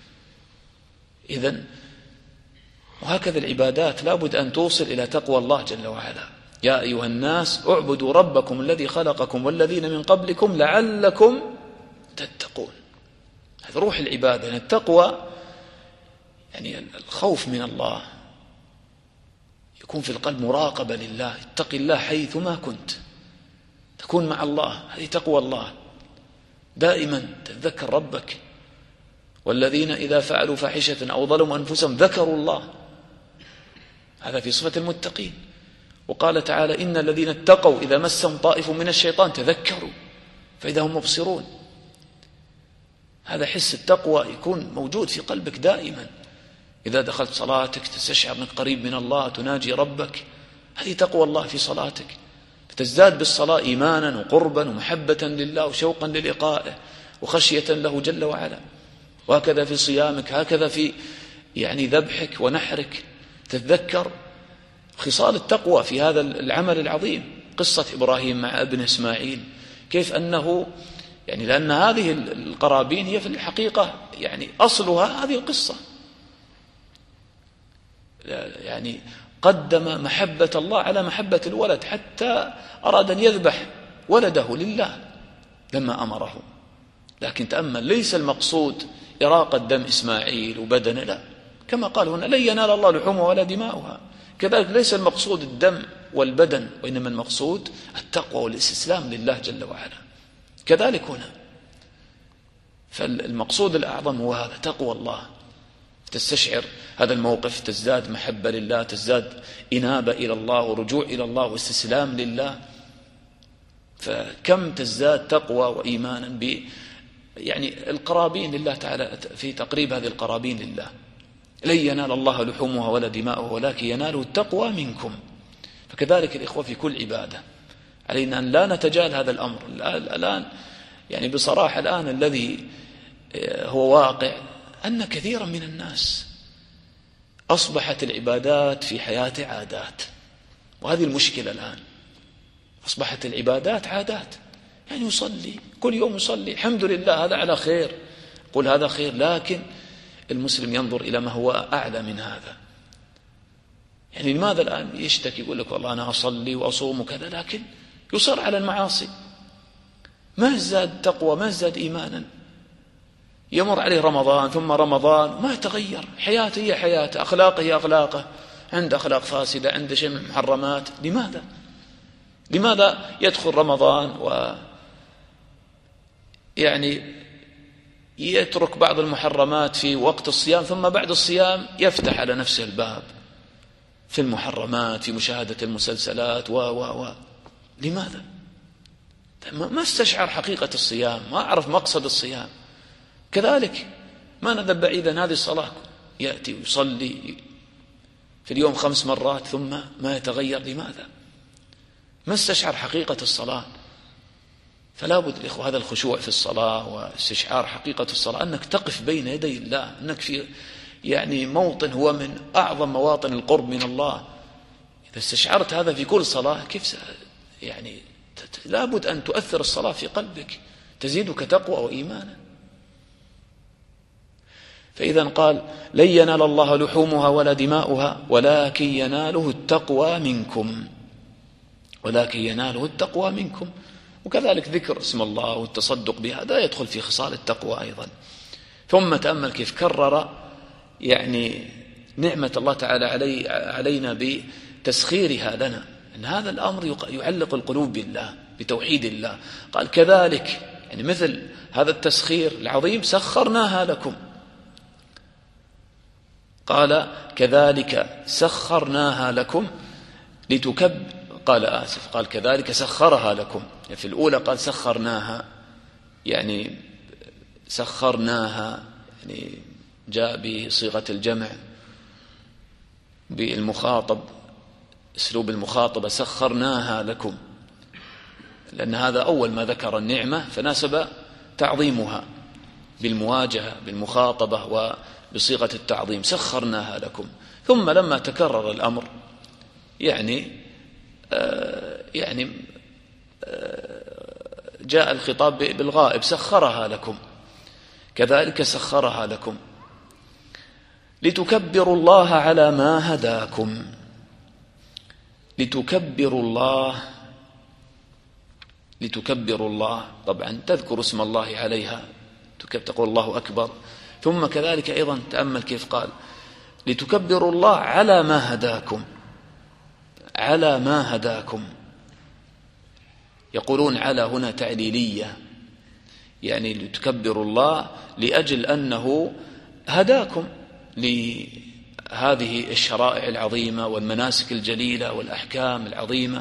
إذن وهكذا العبادات لابد أن توصل إلى تقوى الله جل وعلا. يا أيها الناس اعبدوا ربكم الذي خلقكم والذين من قبلكم لعلكم تتقون. هذا روح العبادة. التقوى يعني الخوف من الله، يكون في القلب مراقبة لله، اتق الله حيثما كنت، تكون مع الله. هذه تقوى الله، دائما تذكر ربك. والذين إذا فعلوا فاحشة أو ظلموا أنفسهم ذكروا الله، هذا في صفة المتقين. وقال تعالى: إن الذين اتقوا إذا مسهم طائف من الشيطان تذكروا فإذا هم مبصرون. هذا حس التقوى يكون موجود في قلبك دائما. إذا دخلت صلاتك تستشعر أنك قريب من الله، تناجي ربك، هذه تقوى الله في صلاتك، فتزداد بالصلاة إيمانا وقربا ومحبة لله وشوقا للقائه وخشية له جل وعلا. وهكذا في صيامك، هكذا في يعني ذبحك ونحرك، تتذكر خصال التقوى في هذا العمل العظيم. قصة إبراهيم مع ابن إسماعيل، كيف أنه يعني لأن هذه القرابين هي في الحقيقة يعني أصلها هذه القصة، يعني قدم محبة الله على محبة الولد، حتى أراد أن يذبح ولده لله لما أمره. لكن تأمل، ليس المقصود إراقة دم إسماعيل وبدنه، لا، كما قال هنا لن ينال الله لحومها ولا دماؤها. كذلك ليس المقصود الدم والبدن، وإنما المقصود التقوى والاستسلام لله جل وعلا. كذلك هنا، فالمقصود الأعظم هو هذا، تقوى الله. تستشعر هذا الموقف، تزداد محبة لله، تزداد إنابة إلى الله ورجوع إلى الله واستسلام لله. فكم تزداد تقوى وإيمانا يعني القرابين لله تعالى، في تقريب هذه القرابين لله. لن ينال الله لحومها ولا دماؤها ولكن يناله التقوى منكم. فكذلك الإخوة في كل عبادة علينا أن لا نتجاهل هذا الأمر. الآن يعني بصراحة الآن الذي هو واقع أن كثيرا من الناس أصبحت العبادات في حياته عادات، وهذه المشكلة الآن. أصبحت العبادات عادات، يعني يصلي كل يوم، يصلي الحمد لله، هذا على خير، قل هذا خير. لكن المسلم ينظر إلى ما هو أعلى من هذا. يعني لماذا الآن يشتكي، يقول لك والله أنا أصلي وأصوم وكذا، لكن يصر على المعاصي، ما ازداد تقوى، ما ازداد إيمانا. يمر عليه رمضان ثم رمضان ما يتغير، حياته هي حياته، أخلاقه هي أخلاقه، عنده أخلاق فاسدة، عنده شيء من محرمات. لماذا يدخل رمضان يعني يترك بعض المحرمات في وقت الصيام، ثم بعد الصيام يفتح على نفسه الباب في المحرمات، في مشاهدة المسلسلات لماذا؟ ما استشعر حقيقة الصيام، ما عرف مقصد الصيام. كذلك ما ندب بعيدا، هذه الصلاة يأتي ويصلي في اليوم 5 مرات ثم ما يتغير. لماذا؟ ما استشعر حقيقة الصلاة. فلا بد الإخوة هذا الخشوع في الصلاة واستشعار حقيقة الصلاة، أنك تقف بين يدي الله، أنك في يعني موطن هو من أعظم مواطن القرب من الله. إذا استشعرت هذا في كل صلاة، كيف يعني لا بد أن تؤثر الصلاة في قلبك، تزيدك تقوى وإيمانا. فإذا قال لن ينال الله لحومها ولا دماؤها ولكن يناله التقوى منكم، ولكن يناله التقوى منكم. وكذلك ذكر اسم الله والتصدق بهذا يدخل في خصال التقوى أيضا. ثم تأمل كيف كرر يعني نعمة الله تعالى علينا بتسخيرها لنا، أن هذا الأمر يعلق القلوب بالله، بتوحيد الله. قال كذلك، يعني مثل هذا التسخير العظيم سخرناها لكم. قال كذلك سخرناها لكم قال كذلك سخرها لكم. يعني في الأولى قال سخرناها، يعني سخرناها يعني جاء بصيغة الجمع بالمخاطب، اسلوب المخاطبة، سخرناها لكم، لأن هذا أول ما ذكر النعمة فناسب تعظيمها بالمواجهة بالمخاطبة وبصيغة التعظيم، سخرناها لكم. ثم لما تكرر الأمر يعني جاء الخطاب بالغائب، سخرها لكم. كذلك سخرها لكم لتكبروا الله على ما هداكم. لتكبروا الله، طبعا تذكر اسم الله عليها، تقول الله أكبر. ثم كذلك أيضا تأمل كيف قال لتكبروا الله على ما هداكم، على ما هداكم. يقولون على هنا تعليلية، يعني لتكبروا الله لأجل أنه هداكم لهذه الشرائع العظيمة والمناسك الجليلة والأحكام العظيمة.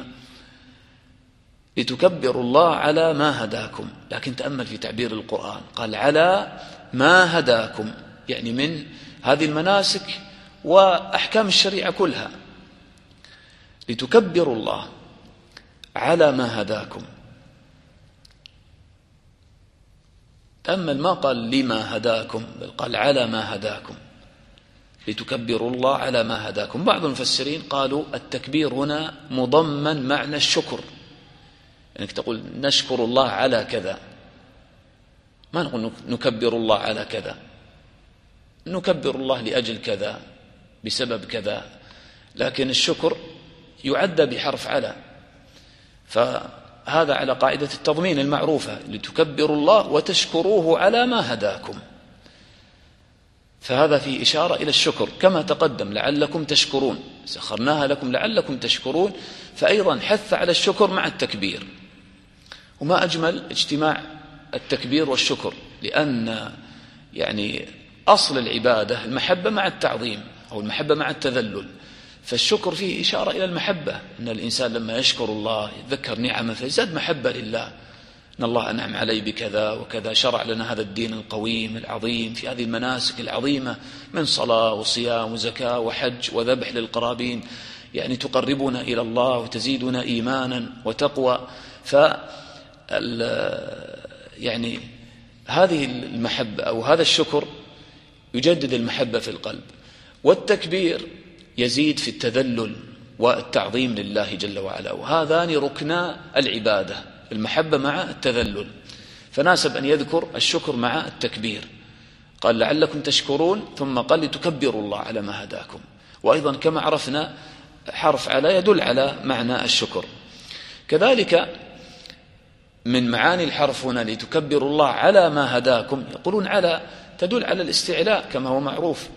لتكبروا الله على ما هداكم. لكن تأمل في تعبير القرآن، قال على ما هداكم، يعني من هذه المناسك وأحكام الشريعة كلها. لتكبروا الله على ما هداكم. تأمل ما قال لما هداكم، بل قال على ما هداكم. لتكبروا الله على ما هداكم. بعض المفسرين قالوا التكبير هنا مضمن معنى الشكر، يعني تقول نشكر الله على كذا، ما نقول نكبر الله على كذا، نكبر الله لأجل كذا بسبب كذا. لكن الشكر يعد بحرف على، هذا على قاعدة التضمين المعروفة، لتكبروا الله وتشكروه على ما هداكم. فهذا فيه إشارة إلى الشكر كما تقدم لعلكم تشكرون، سخرناها لكم لعلكم تشكرون، فأيضا حث على الشكر مع التكبير. وما أجمل اجتماع التكبير والشكر، لأن يعني أصل العبادة المحبة مع التعظيم أو المحبة مع التذلل، فالشكر فيه إشارة إلى المحبة، أن الإنسان لما يشكر الله يتذكر نعمه فيزداد محبة لله، أن الله أنعم علي بكذا وكذا، شرع لنا هذا الدين القويم العظيم في هذه المناسك العظيمة من صلاة وصيام وزكاة وحج وذبح للقرابين، يعني تقربنا إلى الله وتزيدنا إيمانا وتقوى. يعني هذه المحبة أو هذا الشكر يجدد المحبة في القلب، والتكبير يزيد في التذلل والتعظيم لله جل وعلا، وهذان ركنا العبادة، المحبة مع التذلل. فناسب أن يذكر الشكر مع التكبير، قال لعلكم تشكرون، ثم قال لتكبروا الله على ما هداكم. وأيضا كما عرفنا حرف على يدل على معنى الشكر. كذلك من معاني الحرف هنا لتكبروا الله على ما هداكم، يقولون على تدل على الاستعلاء كما هو معروف،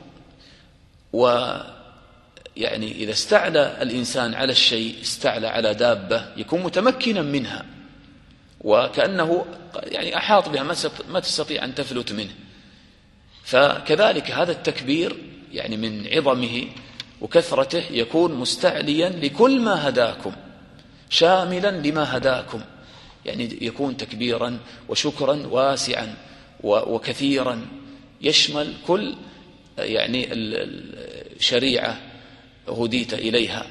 ويعني إذا استعلى الإنسان على الشيء، استعلى على دابة، يكون متمكنا منها وكأنه يعني أحاط بها ما تستطيع أن تفلت منه. فكذلك هذا التكبير يعني من عظمه وكثرته يكون مستعليا لكل ما هداكم، شاملا لما هداكم، يعني يكون تكبيرا وشكرا واسعا وكثيرا، يشمل كل يعني الشريعة هديت إليها.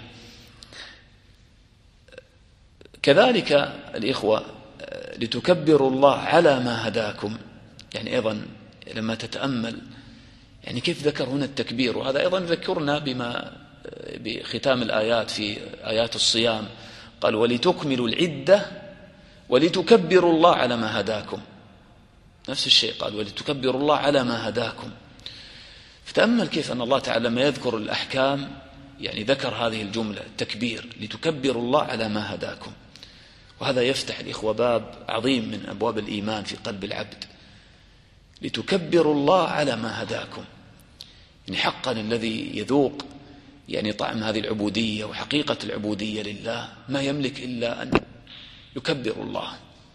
كذلك الإخوة لتكبروا الله على ما هداكم، يعني أيضا لما تتأمل يعني كيف ذكر هنا التكبير، وهذا أيضا ذكرنا بما بختام الآيات في آيات الصيام، قال ولتكملوا العدة ولتكبروا الله على ما هداكم، نفس الشيء قال ولتكبروا الله على ما هداكم. فتأمل كيف أن الله تعالى لما يذكر الأحكام يعني ذكر هذه الجملة التكبير، لتكبروا الله على ما هداكم. وهذا يفتح الإخوة باب عظيم من أبواب الإيمان في قلب العبد، لتكبروا الله على ما هداكم، يعني حقا الذي يذوق يعني طعم هذه العبودية وحقيقة العبودية لله ما يملك إلا أن يكبر الله،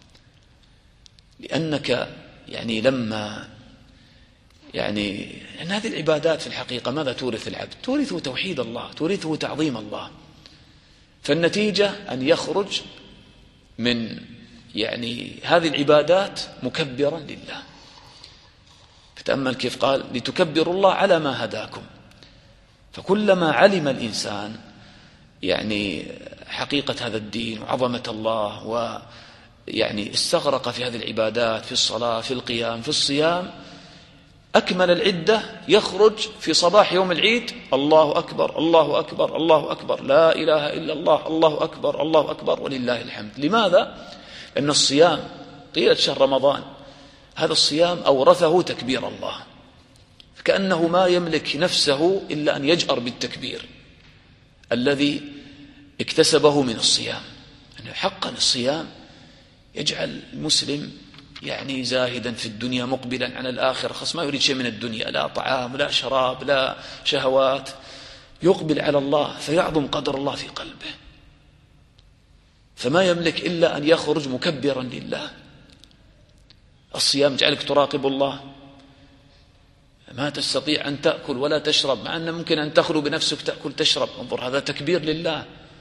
لأنك يعني لما يعني أن هذه العبادات في الحقيقة ماذا تورث العبد؟ تورثه توحيد الله، تورثه تعظيم الله، فالنتيجة أن يخرج من يعني هذه العبادات مكبرا لله. فتأمل كيف قال لتكبروا الله على ما هداكم. فكلما علم الإنسان يعني حقيقة هذا الدين وعظمة الله، ويعني استغرق في هذه العبادات، في الصلاة، في القيام، في الصيام، أكمل العدة، يخرج في صباح يوم العيد الله أكبر الله أكبر الله أكبر، لا إله إلا الله، الله أكبر الله أكبر ولله الحمد. لماذا؟ لأن الصيام طيلة شهر رمضان هذا الصيام أورثه تكبير الله، فكأنه ما يملك نفسه إلا أن يجأر بالتكبير الذي اكتسبه من الصيام. يعني حقا الصيام يجعل المسلم يعني زاهدا في الدنيا مقبلا على الآخرة، خاص ما يريد شيء من الدنيا، لا طعام لا شراب لا شهوات، يقبل على الله فيعظم قدر الله في قلبه، فما يملك إلا أن يخرج مكبرا لله. الصيام يجعلك تراقب الله، ما تستطيع أن تأكل ولا تشرب، مع أن ممكن أن تخلو بنفسك تأكل تشرب، انظر هذا تكبير لله.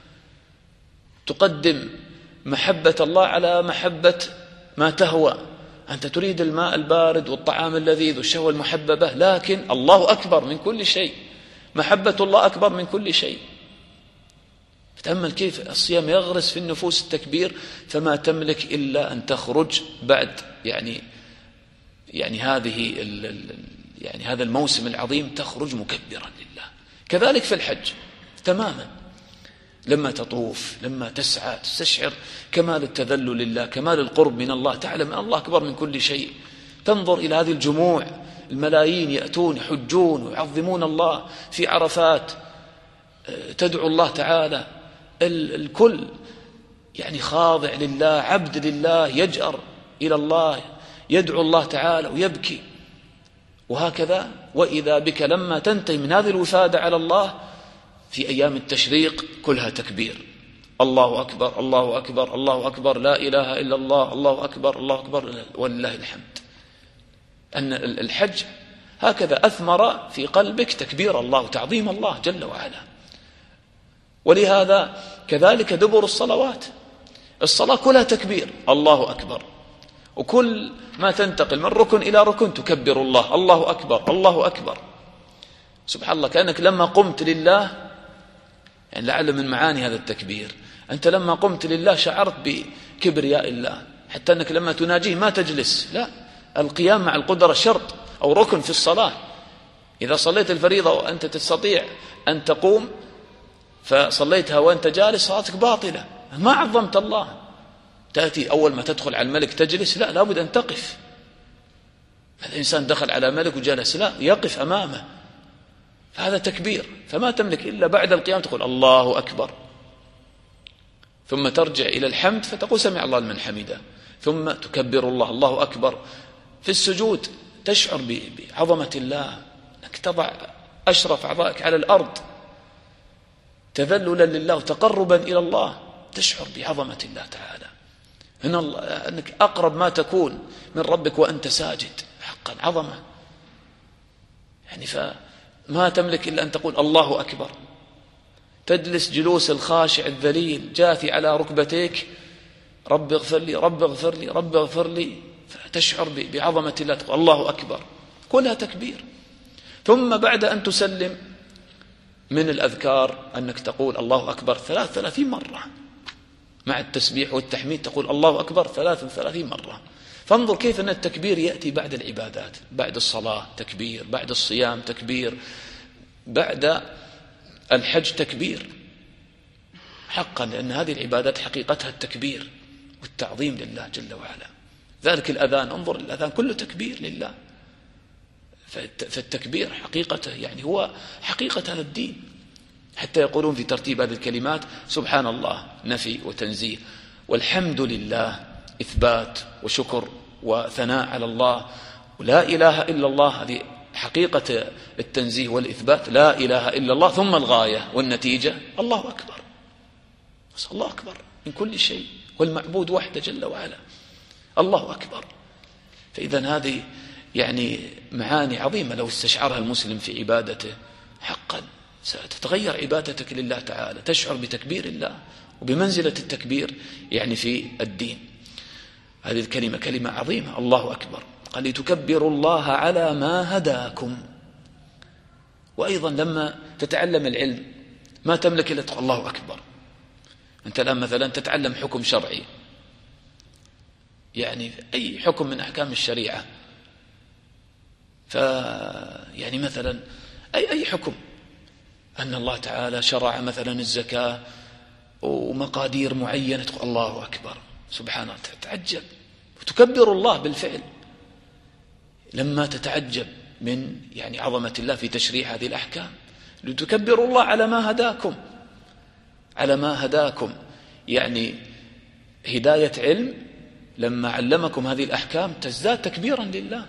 تقدم محبة الله على محبة ما تهوى، أنت تريد الماء البارد والطعام اللذيذ والشهوة المحببة، لكن الله أكبر من كل شيء، محبة الله أكبر من كل شيء. تأمل كيف الصيام يغرس في النفوس التكبير، فما تملك إلا أن تخرج بعد يعني هذا الموسم العظيم تخرج مكبرا لله. كذلك في الحج تماما، لما تطوف لما تسعى تستشعر كمال التذلل لله، كمال القرب من الله، تعلم أن الله أكبر من كل شيء. تنظر إلى هذه الجموع الملايين يأتون يحجون ويعظمون الله في عرفات، تدعو الله تعالى، الكل يعني خاضع لله، عبد لله، يجأر إلى الله، يدعو الله تعالى ويبكي. وهكذا وإذا بك لما تنتهي من هذه الوفادة على الله في أيام التشريق كلها تكبير، الله أكبر الله أكبر الله أكبر، لا إله إلا الله، الله أكبر الله أكبر، ولله الحمد. أن الحج هكذا أثمر في قلبك تكبير الله وتعظيم الله جل وعلا. ولهذا كذلك دبر الصلوات، الصلاة كلها تكبير، الله أكبر، وكل ما تنتقل من ركن إلى ركن تكبر الله، الله أكبر الله أكبر. سبحان الله، كأنك لما قمت لله، يعني لعل من معاني هذا التكبير، أنت لما قمت لله شعرت بكبرياء الله، حتى أنك لما تناجيه ما تجلس، لا، القيام مع القدرة شرط أو ركن في الصلاة. إذا صليت الفريضة وأنت تستطيع أن تقوم فصليتها وأنت جالس صلاتك باطلة، ما عظمت الله. تأتي أول ما تدخل على الملك تجلس، لا، لابد أن تقف. الإنسان دخل على ملك وجلس، لا، يقف أمامه، فهذا تكبير. فما تملك إلا بعد القيام تقول الله أكبر، ثم ترجع إلى الحمد فتقول سمع الله لمن حمده، ثم تكبر الله، الله أكبر. في السجود تشعر بعظمة الله، أنك تضع أشرف أعضائك على الأرض تذللا لله وتقربا إلى الله، تشعر بعظمة الله تعالى، أنك أقرب ما تكون من ربك وأنت ساجد، حقا عظمة. يعني فما تملك إلا أن تقول الله أكبر. تجلس جلوس الخاشع الذليل جاثي على ركبتيك، رب اغفر لي رب اغفر لي رب اغفر لي، فتشعر بعظمة الله، تقول الله أكبر، كلها تكبير. ثم بعد أن تسلم من الأذكار أنك تقول الله أكبر 33 مرة، مع التسبيح والتحميد تقول الله أكبر 33 مرة. فانظر كيف أن التكبير يأتي بعد العبادات، بعد الصلاة تكبير، بعد الصيام تكبير، بعد الحج تكبير، حقا، لأن هذه العبادات حقيقتها التكبير والتعظيم لله جل وعلا. ذلك الأذان، انظر الأذان كله تكبير لله. فالتكبير حقيقته يعني هو حقيقة هذا الدين. حتى يقولون في ترتيب هذه الكلمات سبحان الله نفي وتنزيه، والحمد لله إثبات وشكر وثناء على الله، ولا إله إلا الله هذه حقيقة التنزيه والإثبات، لا إله إلا الله، ثم الغاية والنتيجة الله أكبر. بس الله أكبر من كل شيء، والمعبود وحده جل وعلا، الله أكبر. فإذا هذه يعني معاني عظيمة لو استشعرها المسلم في عبادته، حقا ستتغير عبادتك لله تعالى، تشعر بتكبير الله وبمنزلة التكبير يعني في الدين. هذه الكلمة كلمة عظيمة، الله أكبر. قال لتكبروا الله على ما هداكم. وأيضا لما تتعلم العلم ما تملك إلا تقول الله أكبر. أنت الآن مثلا تتعلم حكم شرعي، يعني أي حكم من أحكام الشريعة، يعني مثلا أي حكم، أن الله تعالى شرع مثلا الزكاة ومقادير معينة، تقول الله أكبر سبحانه، تتعجب وتكبر الله بالفعل لما تتعجب من يعني عظمة الله في تشريع هذه الأحكام. لتكبروا الله على ما هداكم، على ما هداكم يعني هداية علم، لما علمكم هذه الأحكام تزداد تكبيرا لله.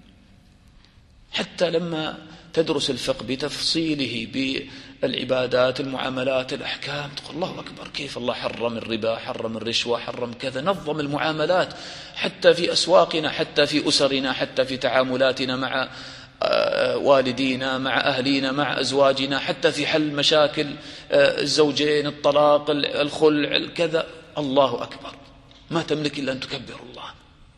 حتى لما تدرس الفقه بتفصيله بالعبادات المعاملات الأحكام، تقول الله أكبر، كيف الله حرم الربا، حرم الرشوة، حرم كذا، نظم المعاملات حتى في أسواقنا، حتى في أسرنا، حتى في تعاملاتنا مع والدينا، مع أهلينا، مع أزواجنا، حتى في حل مشاكل الزوجين، الطلاق، الخلع، كذا. الله أكبر، ما تملك إلا أن تكبر الله.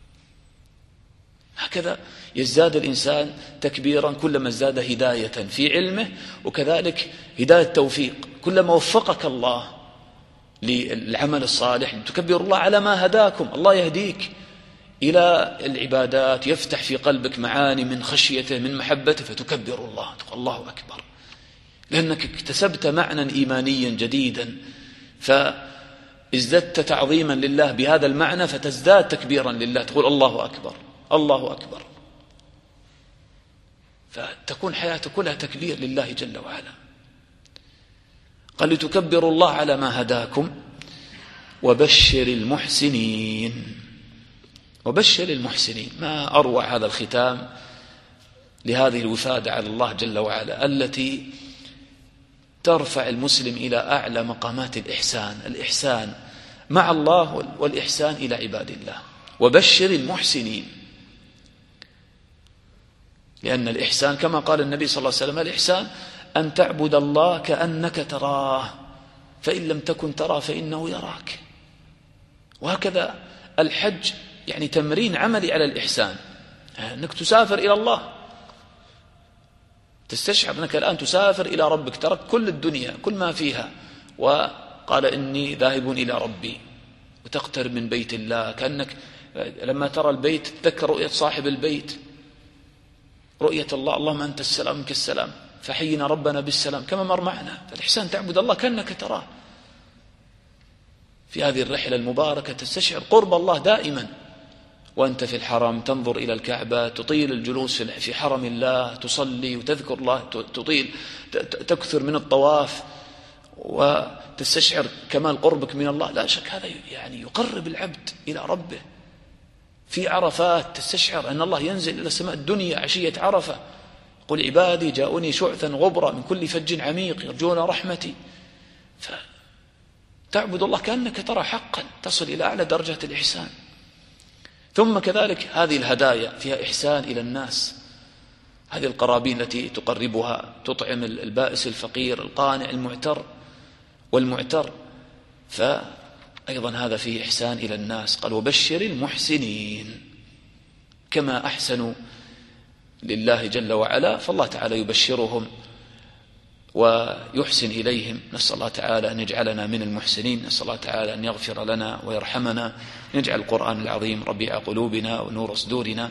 هكذا يزداد الإنسان تكبيرا كلما ازداد هداية في علمه، وكذلك هداية توفيق، كلما وفقك الله للعمل الصالح تكبر الله على ما هداكم. الله يهديك إلى العبادات، يفتح في قلبك معاني من خشيته من محبته، فتكبر الله، تقول الله أكبر، لأنك اكتسبت معنى إيمانيا جديدا، فازددت تعظيما لله بهذا المعنى، فتزداد تكبيرا لله، تقول الله أكبر الله أكبر، فتكون حياتك كلها تكبير لله جل وعلا. قال لتكبروا الله على ما هداكم وبشر المحسنين. وبشر المحسنين. ما أروع هذا الختام لهذه الوفادة على الله جل وعلا التي ترفع المسلم إلى أعلى مقامات الإحسان مع الله والإحسان إلى عباد الله. وبشر المحسنين، لأن الإحسان كما قال النبي صلى الله عليه وسلم: الإحسان أن تعبد الله كأنك تراه، فإن لم تكن تراه فإنه يراك. وهكذا الحج يعني تمرين عملي على الإحسان، أنك تسافر إلى الله، تستشعر أنك الآن تسافر إلى ربك، ترك كل الدنيا كل ما فيها، وقال إني ذاهب إلى ربي، وتقترب من بيت الله، كأنك لما ترى البيت تذكر رؤية صاحب البيت، رؤية الله: اللهم أنت السلام منك السلام فحينا ربنا بالسلام، كما مر معنا. فالإحسان تعبد الله كأنك تراه. في هذه الرحلة المباركة تستشعر قرب الله دائما، وأنت في الحرم تنظر إلى الكعبة، تطيل الجلوس في حرم الله، تصلي وتذكر الله، تطيل تكثر من الطواف وتستشعر كمال قربك من الله. لا شك هذا يعني يقرب العبد إلى ربه. في عرفات تستشعر أن الله ينزل إلى سماء الدنيا عشية عرفة: قل عبادي جاءوني شعثا غبرا من كل فج عميق يرجون رحمتي. فتعبد الله كأنك ترى حقا، تصل إلى أعلى درجة الإحسان. ثم كذلك هذه الهدايا فيها إحسان إلى الناس، هذه القرابين التي تقربها، تطعم البائس الفقير، القانع المعتر والمعتر، فأيضا هذا فيه إحسان إلى الناس. قال: وبشر المحسنين. كما أحسنوا لله جل وعلا فالله تعالى يبشرهم ويحسن إليهم. نسأل الله تعالى أن يجعلنا من المحسنين، نسأل الله تعالى أن يغفر لنا ويرحمنا، نجعل القرآن العظيم ربيع قلوبنا ونور صدورنا.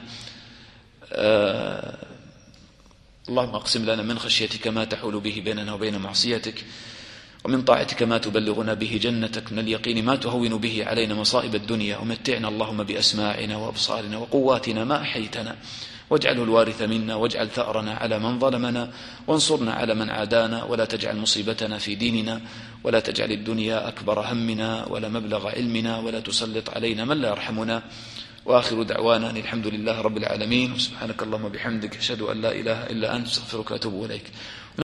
اللهم اقسم لنا من خشيتك ما تحول به بيننا وبين معصيتك، ومن طاعتك ما تبلغنا به جنتك، من اليقين ما تهون به علينا مصائب الدنيا، ومتعنا اللهم بأسماعنا وأبصارنا وقواتنا ما أحيتنا، واجعله الوارث منا، واجعل ثأرنا على من ظلمنا، وانصرنا على من عادانا، ولا تجعل مصيبتنا في ديننا، ولا تجعل الدنيا أكبر همنا ولا مبلغ علمنا، ولا تسلط علينا من لا يرحمنا. وآخر دعوانا أن الحمد لله رب العالمين، وسبحانك اللهم بحمدك أشهد أن لا إله إلا أنت، استغفرك وأتوب إليك.